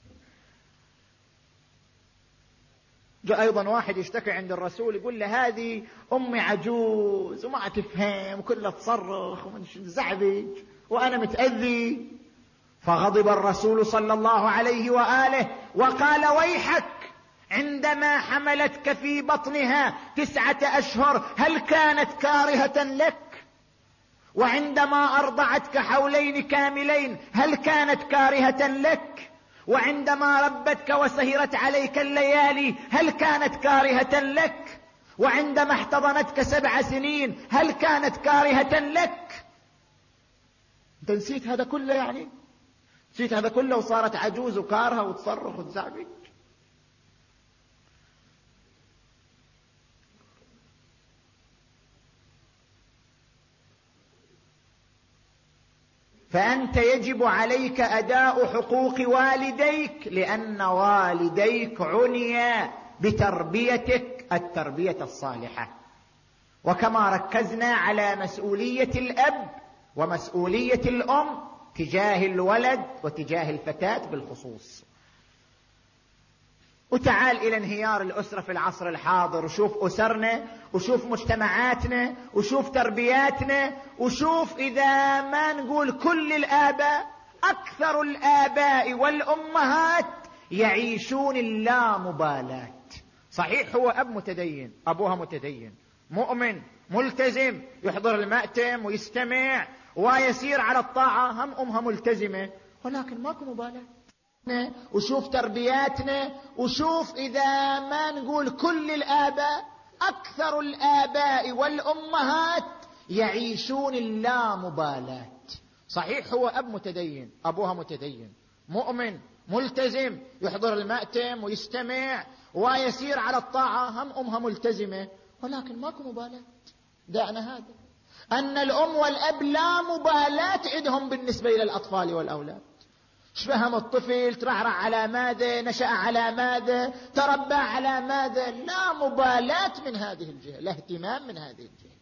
جاء أيضا واحد يشتكي عند الرسول يقول له: هذه أمي عجوز وما تفهم وكلها تصرخ ومنزعبج وأنا متأذي. فغضب الرسول صلى الله عليه وآله وقال: ويحك، عندما حملتك في بطنها تسعة أشهر هل كانت كارهة لك؟ وعندما أرضعتك حولين كاملين هل كانت كارهة لك؟ وعندما ربتك وسهرت عليك الليالي هل كانت كارهة لك؟ وعندما احتضنتك سبع سنين هل كانت كارهة لك؟ انت نسيت هذا كله؟ يعني نسيت هذا كله وصارت عجوز وكارهة وتصرخ وتزعبج؟ فأنت يجب عليك أداء حقوق والديك، لأن والديك عنيا بتربيتك التربية الصالحة. وكما ركزنا على مسؤولية الأب ومسؤولية الأم تجاه الولد وتجاه الفتاة بالخصوص. وتعال إلى انهيار الأسرة في العصر الحاضر، وشوف أسرنا وشوف مجتمعاتنا وشوف تربياتنا، وشوف إذا ما نقول كل الآباء، أكثر الآباء والأمهات يعيشون اللامبالاة. صحيح هو أب متدين، أبوها متدين مؤمن ملتزم، يحضر المأتم ويستمع ويسير على الطاعة، هم أمها ملتزمة، ولكن ماكو مبالاة. وشوف تربياتنا، وشوف إذا ما نقول كل الآباء، أكثر الآباء والأمهات يعيشون اللامبالاة. صحيح هو أب متدين، أبوها متدين مؤمن ملتزم، يحضر المأتم ويستمع ويسير على الطاعة، هم أمها ملتزمة، ولكن ماكو مبالاة. دعنا هذا أن الأم والأب لا مبالاة عندهم بالنسبة إلى الأطفال والأولاد. شفهم الطفل، ترعرع على ماذا، نشأ على ماذا، تربى على ماذا، لا مبالاة من هذه الجهة، لا اهتمام من هذه الجهة.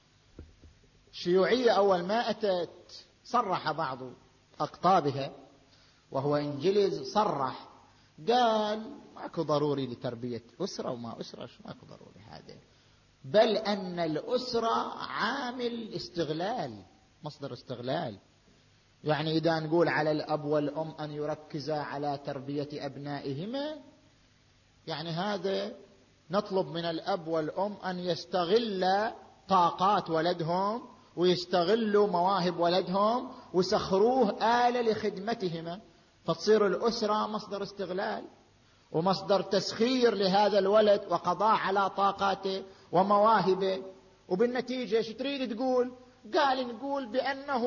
الشيوعية أول ما أتت صرح بعض أقطابها، وهو إنجليز، صرح قال ماكو ضروري لتربية أسرة وما أسرة، ماكو ضروري هذا، بل أن الأسرة عامل استغلال، مصدر استغلال. يعني إذا نقول على الأب والأم أن يركزا على تربية أبنائهما، يعني هذا نطلب من الأب والأم أن يستغل طاقات ولدهم ويستغلوا مواهب ولدهم ويسخروه آلة لخدمتهما، فتصير الأسرة مصدر استغلال ومصدر تسخير لهذا الولد وقضاء على طاقاته ومواهبه. وبالنتيجة شو تريد تقول؟ قال نقول بأنه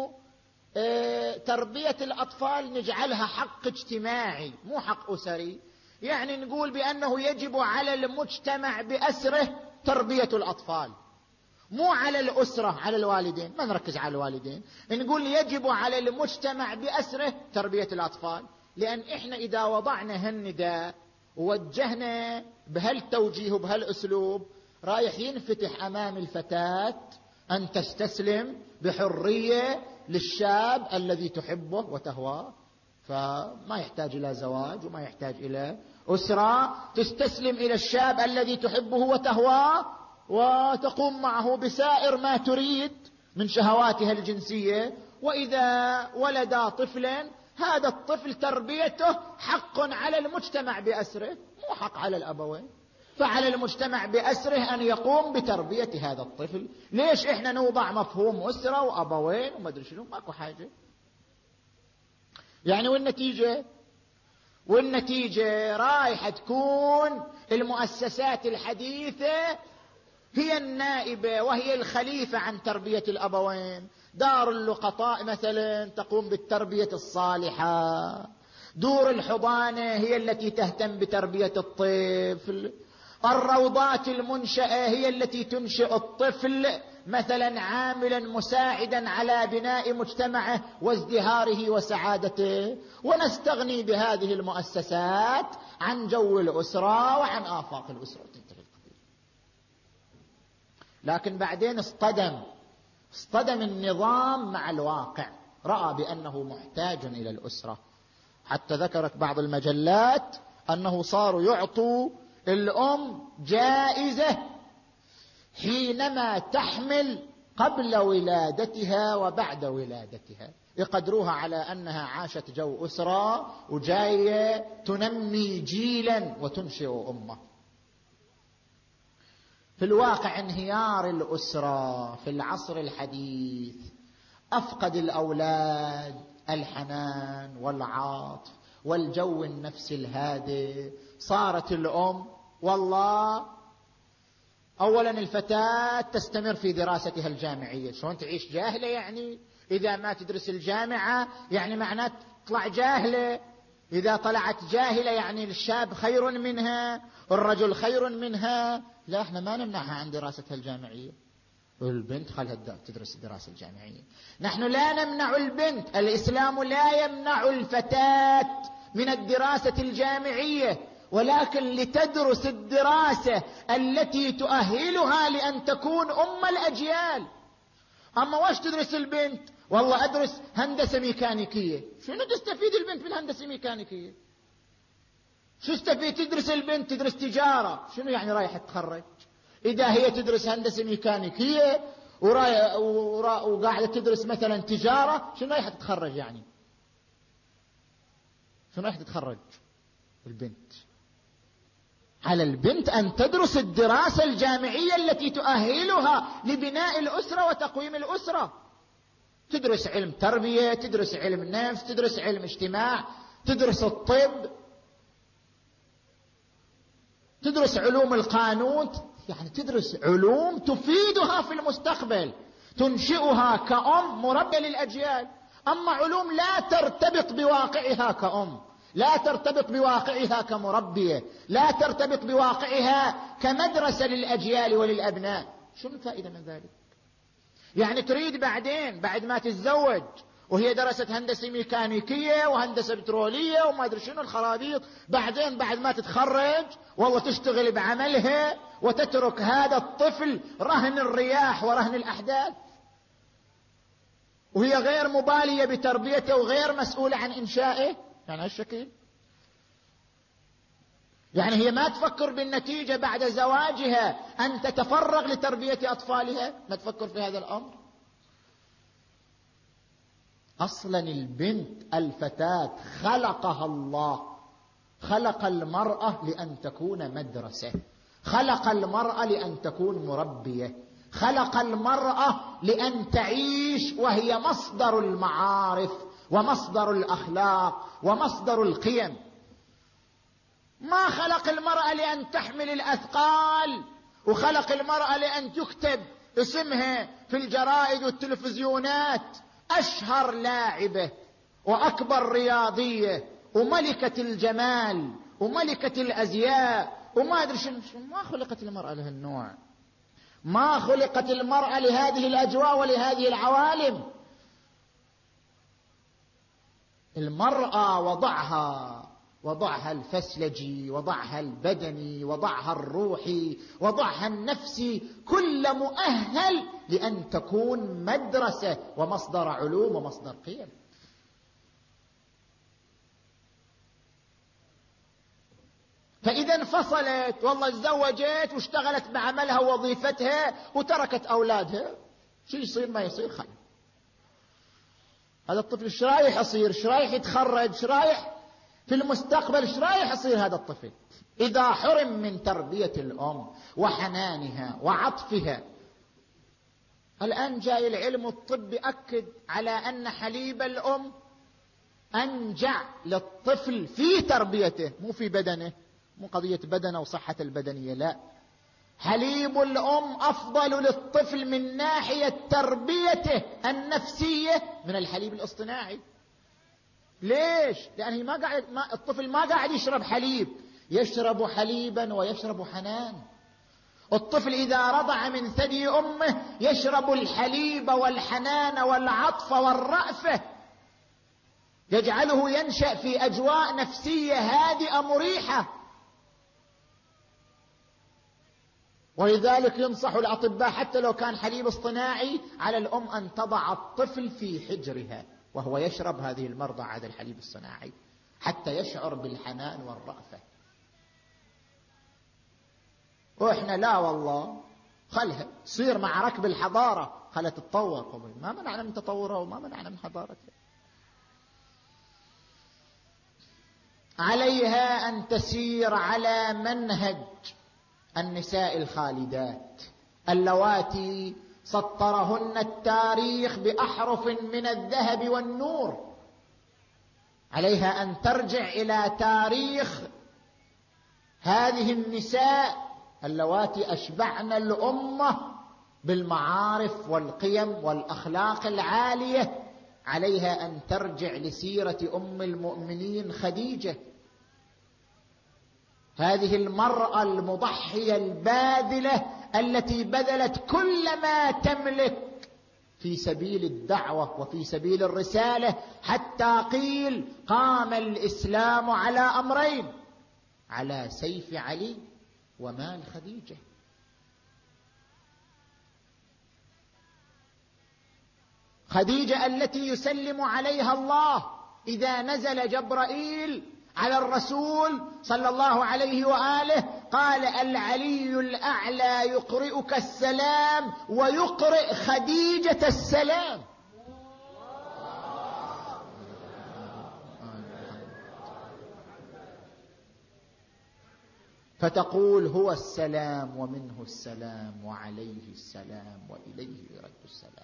اه تربية الأطفال نجعلها حق اجتماعي مو حق أسري. يعني نقول بأنه يجب على المجتمع بأسره تربية الأطفال، مو على الأسرة على الوالدين، ما نركز على الوالدين، نقول يجب على المجتمع بأسره تربية الأطفال. لأن إحنا إذا وضعنا هالنداء ووجهنا بهالتوجيه وبهالأسلوب، رايح ينفتح أمام الفتاة أن تستسلم بحرية للشاب الذي تحبه وتهواه، فما يحتاج إلى زواج وما يحتاج إلى أسرة، تستسلم إلى الشاب الذي تحبه وتهواه وتقوم معه بسائر ما تريد من شهواتها الجنسية. وإذا ولد طفلا، هذا الطفل تربيته حق على المجتمع بأسره، مو حق على الأبوين، فعلى المجتمع بأسره أن يقوم بتربية هذا الطفل. ليش إحنا نوضع مفهوم أسرة وأبوين وما أدري شنو؟ ماكو حاجة. يعني والنتيجة والنتيجة رايحة تكون المؤسسات الحديثة هي النائبة وهي الخليفة عن تربية الأبوين. دار اللقطاء مثلا تقوم بالتربية الصالحة، دور الحضانة هي التي تهتم بتربية الطفل، الروضات المنشأة هي التي تنشئ الطفل مثلا عاملا مساعدا على بناء مجتمعه وازدهاره وسعادته، ونستغني بهذه المؤسسات عن جو الأسرة وعن آفاق الأسرة. لكن بعدين اصطدم اصطدم النظام مع الواقع، رأى بأنه محتاج إلى الأسرة، حتى ذكرت بعض المجلات أنه صاروا يعطوا الأم جائزة حينما تحمل قبل ولادتها وبعد ولادتها، يقدروها على أنها عاشت جو أسرة وجاية تنمي جيلا وتنشئ أمة. في الواقع انهيار الأسرة في العصر الحديث أفقد الأولاد الحنان والعاطف والجو النفسي الهادئ. صارت الأم والله أولا الفتاة تستمر في دراستها الجامعية. شلون تعيش جاهلة؟ يعني إذا ما تدرس الجامعة يعني معناه تطلع جاهلة، إذا طلعت جاهلة يعني الشاب خير منها والرجل خير منها. لا، احنا ما نمنعها عن دراستها الجامعية، والبنت خلها تدرس الدراسة الجامعية. نحن لا نمنع البنت، الإسلام لا يمنع الفتاة من الدراسة الجامعية، ولكن لتدرس الدراسة التي تؤهلها لأن تكون أم الأجيال. أما واش تدرس البنت؟ والله أدرس هندسة ميكانيكية. شنو تستفيد البنت بالهندسة الميكانيكية؟ شو استفيد؟ تدرس البنت تدرس تجارة، شنو يعني رايح تتخرج؟ إذا هي تدرس هندسة ميكانيكية ورايح وقاعدة تدرس مثلا تجارة، شنو رايح تتخرج يعني؟ شنو رايح تتخرج البنت؟ على البنت أن تدرس الدراسة الجامعية التي تؤهلها لبناء الأسرة وتقويم الأسرة. تدرس علم تربية، تدرس علم نفس، تدرس علم اجتماع، تدرس الطب، تدرس علوم القانون، يعني تدرس علوم تفيدها في المستقبل، تنشئها كأم مربية للأجيال. أما علوم لا ترتبط بواقعها كأم، لا ترتبط بواقعها كمربية، لا ترتبط بواقعها كمدرسة للأجيال وللأبناء، شنو الفائدة من ذلك؟ يعني تريد بعدين بعد ما تتزوج وهي درست هندسة ميكانيكية وهندسة بترولية وما أدري شنو الخرابيط، بعدين بعد ما تتخرج والله تشتغل بعملها وتترك هذا الطفل رهن الرياح ورهن الأحداث، وهي غير مبالية بتربيته وغير مسؤولة عن إنشائه. يعني هالشكل، يعني هي ما تفكر بالنتيجة بعد زواجها أن تتفرغ لتربية أطفالها، ما تفكر في هذا الأمر. أصلا البنت الفتاة خلقها الله، خلق المرأة لأن تكون مدرسة، خلق المرأة لأن تكون مربية، خلق المرأة لأن تعيش وهي مصدر المعارف ومصدر الأخلاق ومصدر القيم. ما خلق المرأة لأن تحمل الأثقال، وخلق المرأة لأن تكتب اسمها في الجرائد والتلفزيونات أشهر لاعبة وأكبر رياضية وملكة الجمال وملكة الأزياء وما أدري شنو. ما خلقت المرأة لها النوع، ما خلقت المرأة لهذه الأجواء ولهذه العوالم. المرأة وضعها وضعها الفسلجي، وضعها البدني، وضعها الروحي، وضعها النفسي، كل مؤهل لأن تكون مدرسة ومصدر علوم ومصدر قيم. فإذا انفصلت والله تزوجت واشتغلت بعملها ووظيفتها وتركت أولادها، شو يصير؟ ما يصير خير. هذا الطفل ايش رايح يصير؟ ايش رايح يتخرج؟ ايش رايح في المستقبل؟ ايش رايح يصير هذا الطفل إذا حرم من تربية الأم وحنانها وعطفها؟ الآن جاي العلم الطبي أكد على أن حليب الأم أنجع للطفل في تربيته، مو في بدنه، مو قضية بدنه وصحة البدنية، لا، حليب الأم أفضل للطفل من ناحية تربيته النفسية من الحليب الاصطناعي. ليش؟ لأنه ما قاعد ما الطفل ما قاعد يشرب حليب، يشرب حليبا ويشرب حنان. الطفل إذا رضع من ثدي أمه يشرب الحليب والحنان والعطف والرأفة، يجعله ينشأ في أجواء نفسية هادئة مريحة. ولذلك ينصح الأطباء حتى لو كان حليب اصطناعي على الأم أن تضع الطفل في حجرها وهو يشرب هذه المرضع هذا الحليب الصناعي حتى يشعر بالحنان والرأفة. وإحنا لا والله، خلها تصير مع ركب الحضارة، خلها تتطور، ما منعنا من تطورها وما منعنا من حضارتها. عليها أن تسير على منهج النساء الخالدات اللواتي سطرهن التاريخ بأحرف من الذهب والنور. عليها أن ترجع إلى تاريخ هذه النساء اللواتي أشبعن الأمة بالمعارف والقيم والأخلاق العالية. عليها أن ترجع لسيرة أم المؤمنين خديجة، هذه المرأة المضحية الباذلة التي بذلت كل ما تملك في سبيل الدعوة وفي سبيل الرسالة، حتى قيل قام الإسلام على أمرين: على سيف علي ومال خديجة. خديجة التي يسلم عليها الله إذا نزل جبرائيل على الرسول صلى الله عليه وآله قال العلي الأعلى يقرئك السلام ويقرئ خديجة السلام. فتقول هو السلام ومنه السلام وعليه السلام وإليه يرد السلام.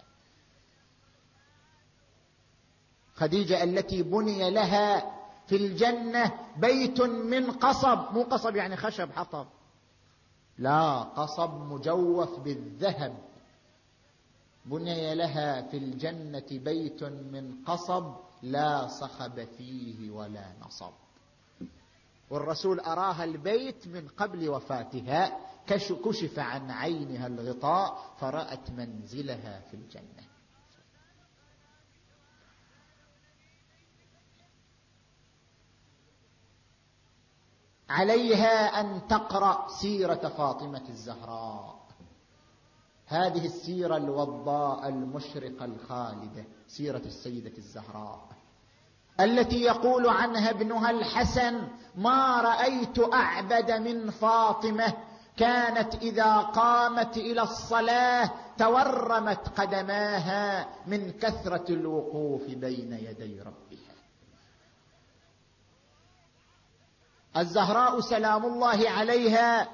خديجة التي بني لها في الجنة بيت من قصب، مو قصب يعني خشب حطب، لا، قصب مجوف بالذهب. بني لها في الجنة بيت من قصب لا صخب فيه ولا نصب. والرسول أراها البيت من قبل وفاتها، كشف عن عينها الغطاء فرأت منزلها في الجنة. عليها أن تقرأ سيرة فاطمة الزهراء، هذه السيرة الوضاء المشرقة الخالدة، سيرة السيدة الزهراء التي يقول عنها ابنها الحسن ما رأيت أعبد من فاطمة، كانت إذا قامت إلى الصلاة تورمت قدماها من كثرة الوقوف بين يدي ربها. الزهراء سلام الله عليها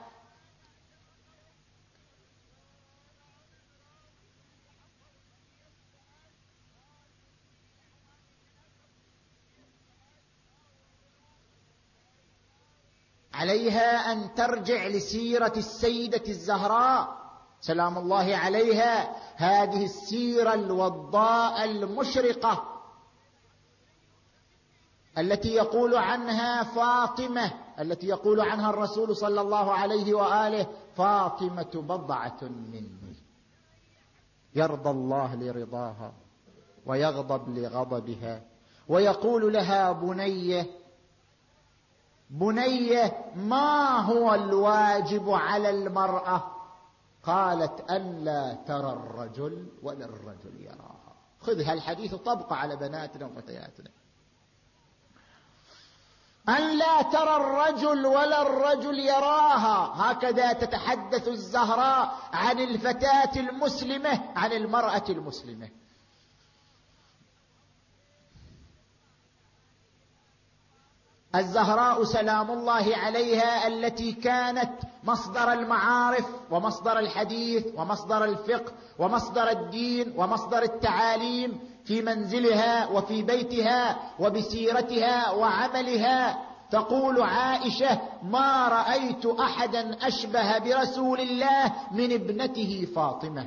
عليها أن ترجع لسيرة السيدة الزهراء سلام الله عليها، هذه السيرة الوضاء المشرقة التي يقول عنها فاطمة، التي يقول عنها الرسول صلى الله عليه وآله فاطمة بضعة مني، يرضى الله لرضاها ويغضب لغضبها، ويقول لها بنية بنية ما هو الواجب على المرأة؟ قالت ألا ترى الرجل ولا الرجل يراها. خذ هالحديث طبق على بناتنا وفتياتنا، أن لا ترى الرجل ولا الرجل يراها. هكذا تتحدث الزهراء عن الفتاة المسلمة، عن المرأة المسلمة. الزهراء سلام الله عليها التي كانت مصدر المعارف ومصدر الحديث ومصدر الفقه ومصدر الدين ومصدر التعاليم في منزلها وفي بيتها وبسيرتها وعملها. تقول عائشة ما رأيت أحدا أشبه برسول الله من ابنته فاطمة.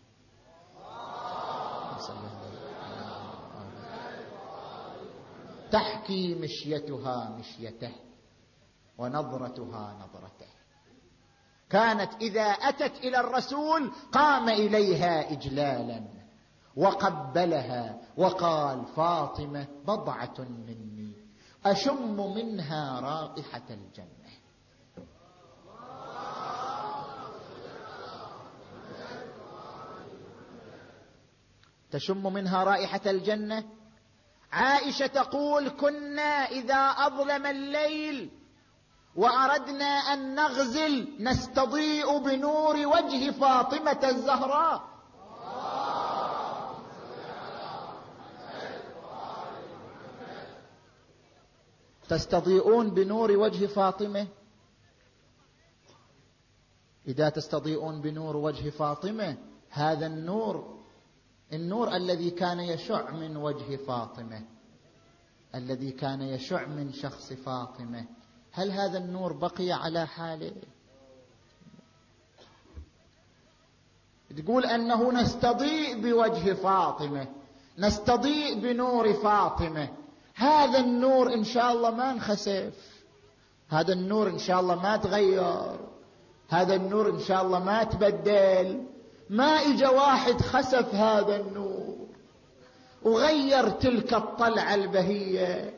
تحكي مشيتها مشيته ونظرتها نظرته. كانت إذا أتت إلى الرسول قام إليها إجلالا وقبلها وقال فاطمة بضعة مني أشم منها رائحة الجنة. تشم منها رائحة الجنة. عائشة تقول كنا إذا أظلم الليل وأردنا أن نغزل نستضيء بنور وجه فاطمة الزهراء. تستضيئون بنور وجه فاطمة. إذا تستضيئون بنور وجه فاطمة، هذا النور النور الذي كان يشع من وجه فاطمة، الذي كان يشع من شخص فاطمة، هل هذا النور بقي على حاله؟ تقول أنه نستضيء بوجه فاطمة، نستضيء بنور فاطمة. هذا النور إن شاء الله ما انخسف، هذا النور إن شاء الله ما تغير، هذا النور إن شاء الله ما تبدل. ما إجا واحد خسف هذا النور وغير تلك الطلعة البهية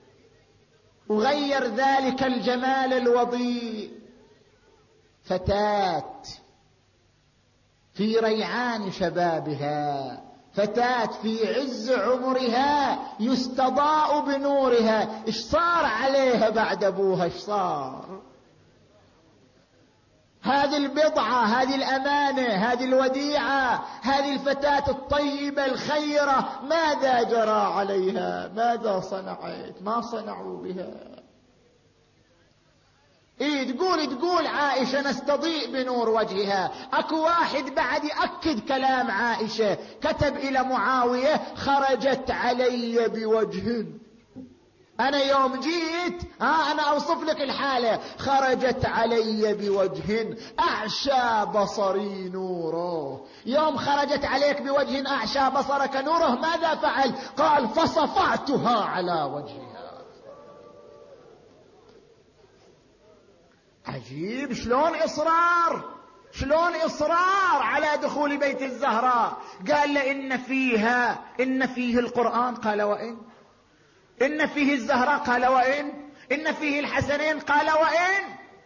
وغير ذلك الجمال الوضيء. فتاة في ريعان شبابها فتاة في عز عمرها يستضاء بنورها، ايش صار عليها بعد ابوها؟ ايش صار؟ هذه البضعة، هذه الأمانة، هذه الوديعة، هذه الفتاة الطيبة الخيرة، ماذا جرى عليها؟ ماذا صنعت؟ ما صنعوا بها. إيه تقول تقول عائشة نستضيء بنور وجهها. أكو واحد بعد يأكد كلام عائشة، كتب إلى معاوية: خرجت علي بوجه. أنا يوم جيت ها أنا أوصف لك الحالة: خرجت علي بوجه أعشى بصري نوره. يوم خرجت عليك بوجه أعشى بصرك نوره ماذا فعل؟ قال: فصفعتها على وجهها. عجيب، شلون إصرار، شلون إصرار على دخول بيت الزهراء. قال له: إن فيها إن فيه القرآن. قال: وإن؟ إن فيه الزهراء. قال: وإن؟ إن فيه الحسنين. قال: وإن؟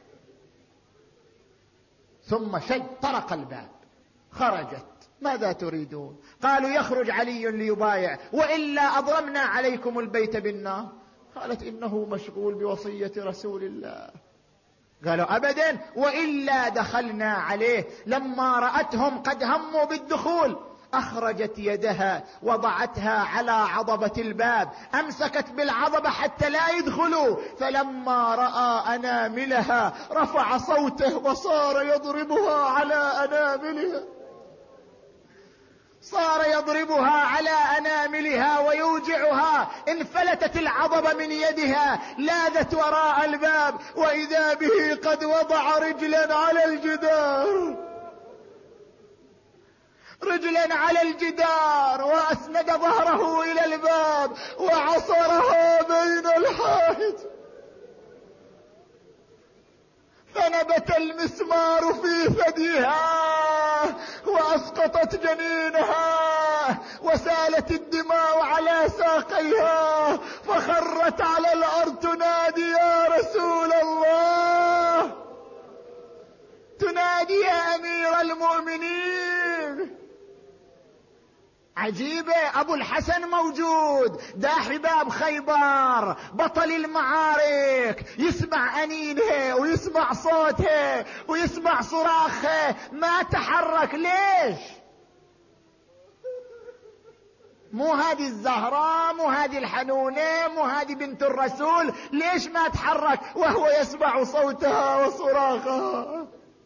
ثم شد طرق الباب، خرجت. ماذا تريدون؟ قالوا: يخرج علي ليبايع، وإلا أضرمنا عليكم البيت بالنار. قالت: إنه مشغول بوصية رسول الله. قالوا: أبدا، وإلا دخلنا عليه. لما رأتهم قد هموا بالدخول أخرجت يدها وضعتها على عضبة الباب، أمسكت بالعضبة حتى لا يدخلوا. فلما رأى أناملها رفع صوته وصار يضربها على أناملها، صار يضربها على أناملها ويوجعها. انفلتت العضبة من يدها، لاذت وراء الباب، وإذا به قد وضع رجلا على الجدار، رجلا على الجدار، وأسند ظهره إلى الباب وعصرها بين الحائط، فنبت المسمار في ثديها وأسقطت جنينها، وسالت الدماء على ساقيها، فخرت على الأرض تنادي: يا رسول الله، تنادي: يا أمير المؤمنين. عجيبة، أبو الحسن موجود، داحي باب خيبر، بطل المعارك، يسمع أنينها ويسمع صوتها ويسمع صراخها، ما تحرك. ليش؟ مو هذه الزهراء، مو هذه الحنونة، مو هذه بنت الرسول، ليش ما تحرك وهو يسمع صوتها وصراخها؟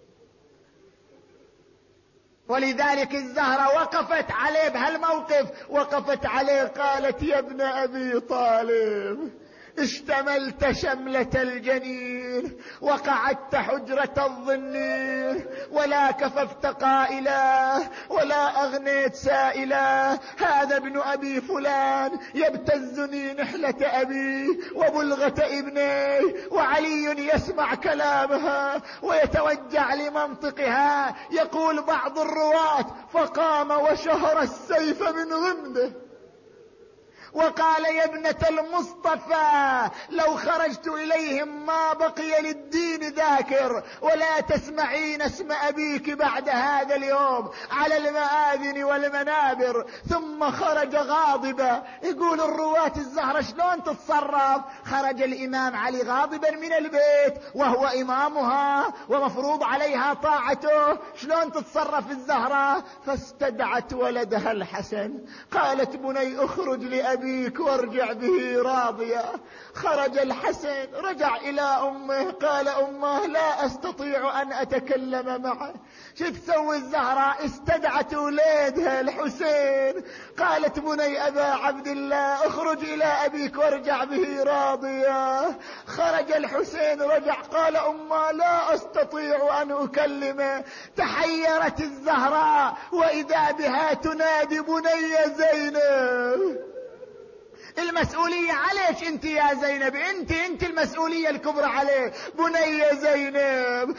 ولذلك الزهرة وقفت عليه بهالموقف، وقفت عليه قالت: يا ابن أبي طالب، اشتملت شملة الجنين وقعدت حجرة الظنين، ولا كففت قائلا ولا أغنيت سائلا. هذا ابن أبي فلان يبتزني نحلة أبي وبلغة ابني، وعلي يسمع كلامها ويتوجع لمنطقها. يقول بعض الرواة: فقام وشهر السيف من غمده وقال: يا ابنة المصطفى، لو خرجت إليهم ما بقي للدين ذاكر، ولا تسمعين اسم أبيك بعد هذا اليوم على المآذن والمنابر. ثم خرج غاضبا. يقول الرواة الزهرة شلون تتصرف؟ خرج الإمام علي غاضبا من البيت وهو إمامها ومفروض عليها طاعته، شلون تتصرف الزهرة؟ فاستدعت ولدها الحسن، قالت: بني اخرج لأبي وارجع به راضيا. خرج الحسن، رجع إلى أمه، قال: أمه، لا أستطيع أن أتكلم معه. شو تسوي الزهراء؟ استدعت ولادها الحسين، قالت: بني أبا عبد الله، اخرج إلى أبيك وارجع به راضيا. خرج الحسين، رجع، قال: أمه، لا أستطيع أن أكلمه. تحيرت الزهراء، وإذا بها تنادي: بني زينب. المسؤولية عليك انت يا زينب، انت انت المسؤولية الكبرى عليك. بني زينب، قالت: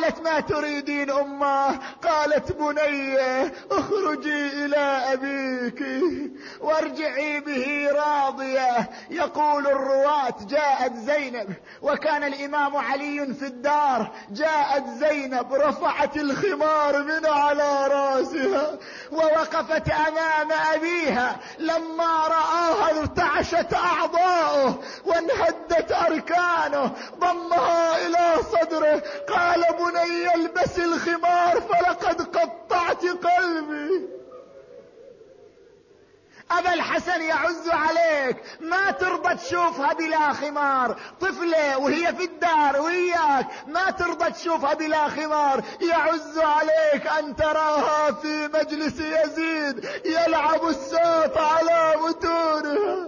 قالت ما تريدين أمه؟ قالت بني اخرجي إلى أبيك وارجعي به راضية. يقول الرواة جاءت زينب وكان الإمام علي في الدار، جاءت زينب رفعت الخمار من على رأسها ووقفت أمام أبيها، لما رآها ارتعشت أعضاؤه وانهدت أركانه، ضمها إلى صدره قال بني البس الخمار فلقد قطعت قلبي. أبا الحسن يعز عليك، ما ترضى تشوفها بلا خمار، طفلة وهي في الدار وياك ما ترضى تشوفها بلا خمار. يعز عليك أن تراها في مجلس يزيد يلعب الساط على متونها،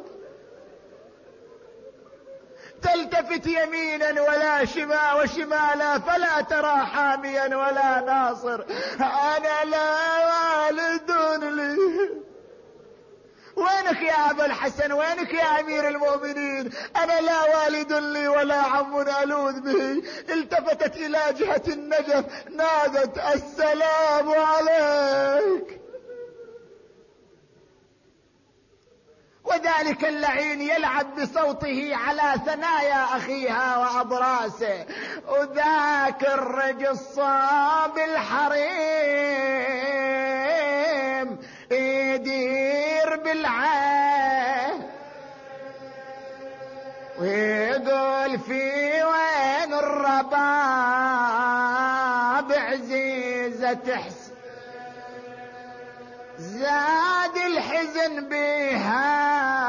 تلتفت يمينا ولا شمال وشمالا فلا ترى حاميا ولا ناصر. أنا لا والد لي. وينك يا أبا الحسن؟ وينك يا أمير المؤمنين؟ أنا لا والد لي ولا عم ألوذ به. التفتت إلى جهة النجف نادت السلام عليك. وذلك اللعين يلعب بصوته على ثنايا أخيها وأضراسه. وذاك الرجل صاب الحريم يدير بالعين ويقول في وين الرباب عزيزة حسن، زاد الحزن بها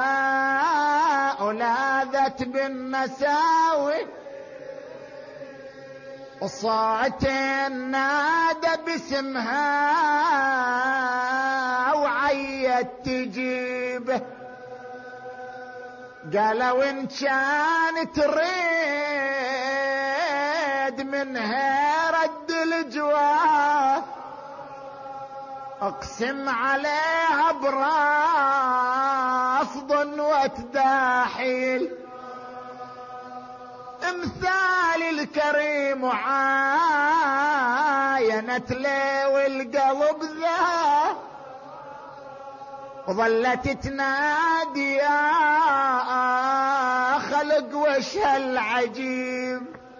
ولاذت بالمساوي، وصوت نادى باسمها وعيت تجيبه. قالوا ان كان تريد منها رد الجواب اقسم عليها برافض وتداحيل. امثال الكريم عاينت لي والقلب ذا، وظلت تنادي يا خلق وش هالعجيب.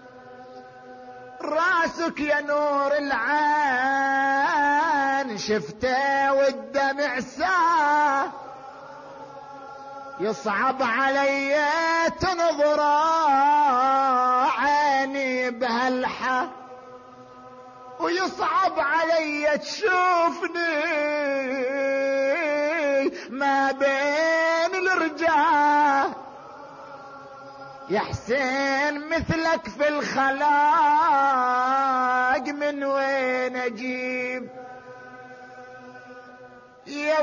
راسك يا نور العين شفته والدمع ساه، يصعب علي تنظر عيني بهالحا، ويصعب علي تشوفني ما بين الرجال. يا حسين مثلك في الخلاق من وين اجيب؟ يا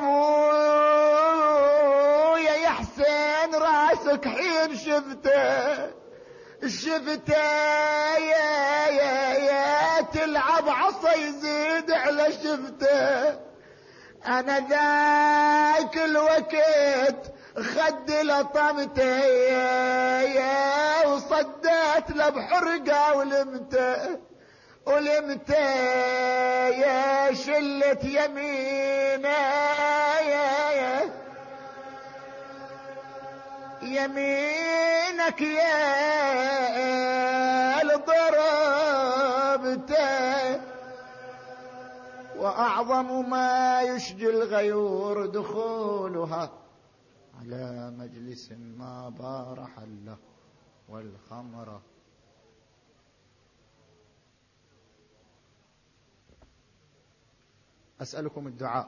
ابويا يا حسين راسك حين شفته شفته يا يا يا تلعب عصا يزيد على شفته. انا ذاك الوقت خد لطمته يا يا وصدت له بحرقه ولمته ولمته يا شلة يمينه يا يا يمينك يا لضربته. وأعظم ما يشجي الغيور دخولها على مجلس ما بارح له والخمر. أسألكم الدعاء.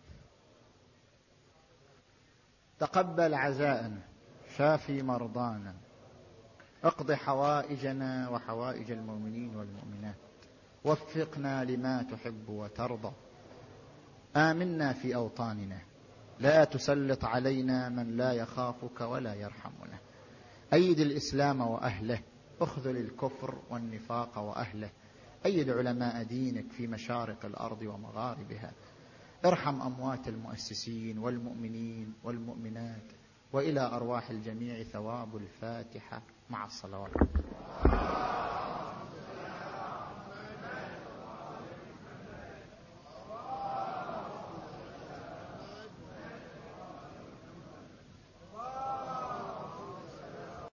تقبل عزاءنا، شافي مرضانا، اقض حوائجنا وحوائج المؤمنين والمؤمنات، وفقنا لما تحب وترضى، آمنا في أوطاننا، لا تسلط علينا من لا يخافك ولا يرحمنا. أيد الإسلام وأهله، اخذل الكفر والنفاق وأهله، أيد علماء دينك في مشارق الأرض ومغاربها، ارحم أموات المؤسسين والمؤمنين والمؤمنات، وإلى أرواح الجميع ثواب الفاتحة مع الصلوات.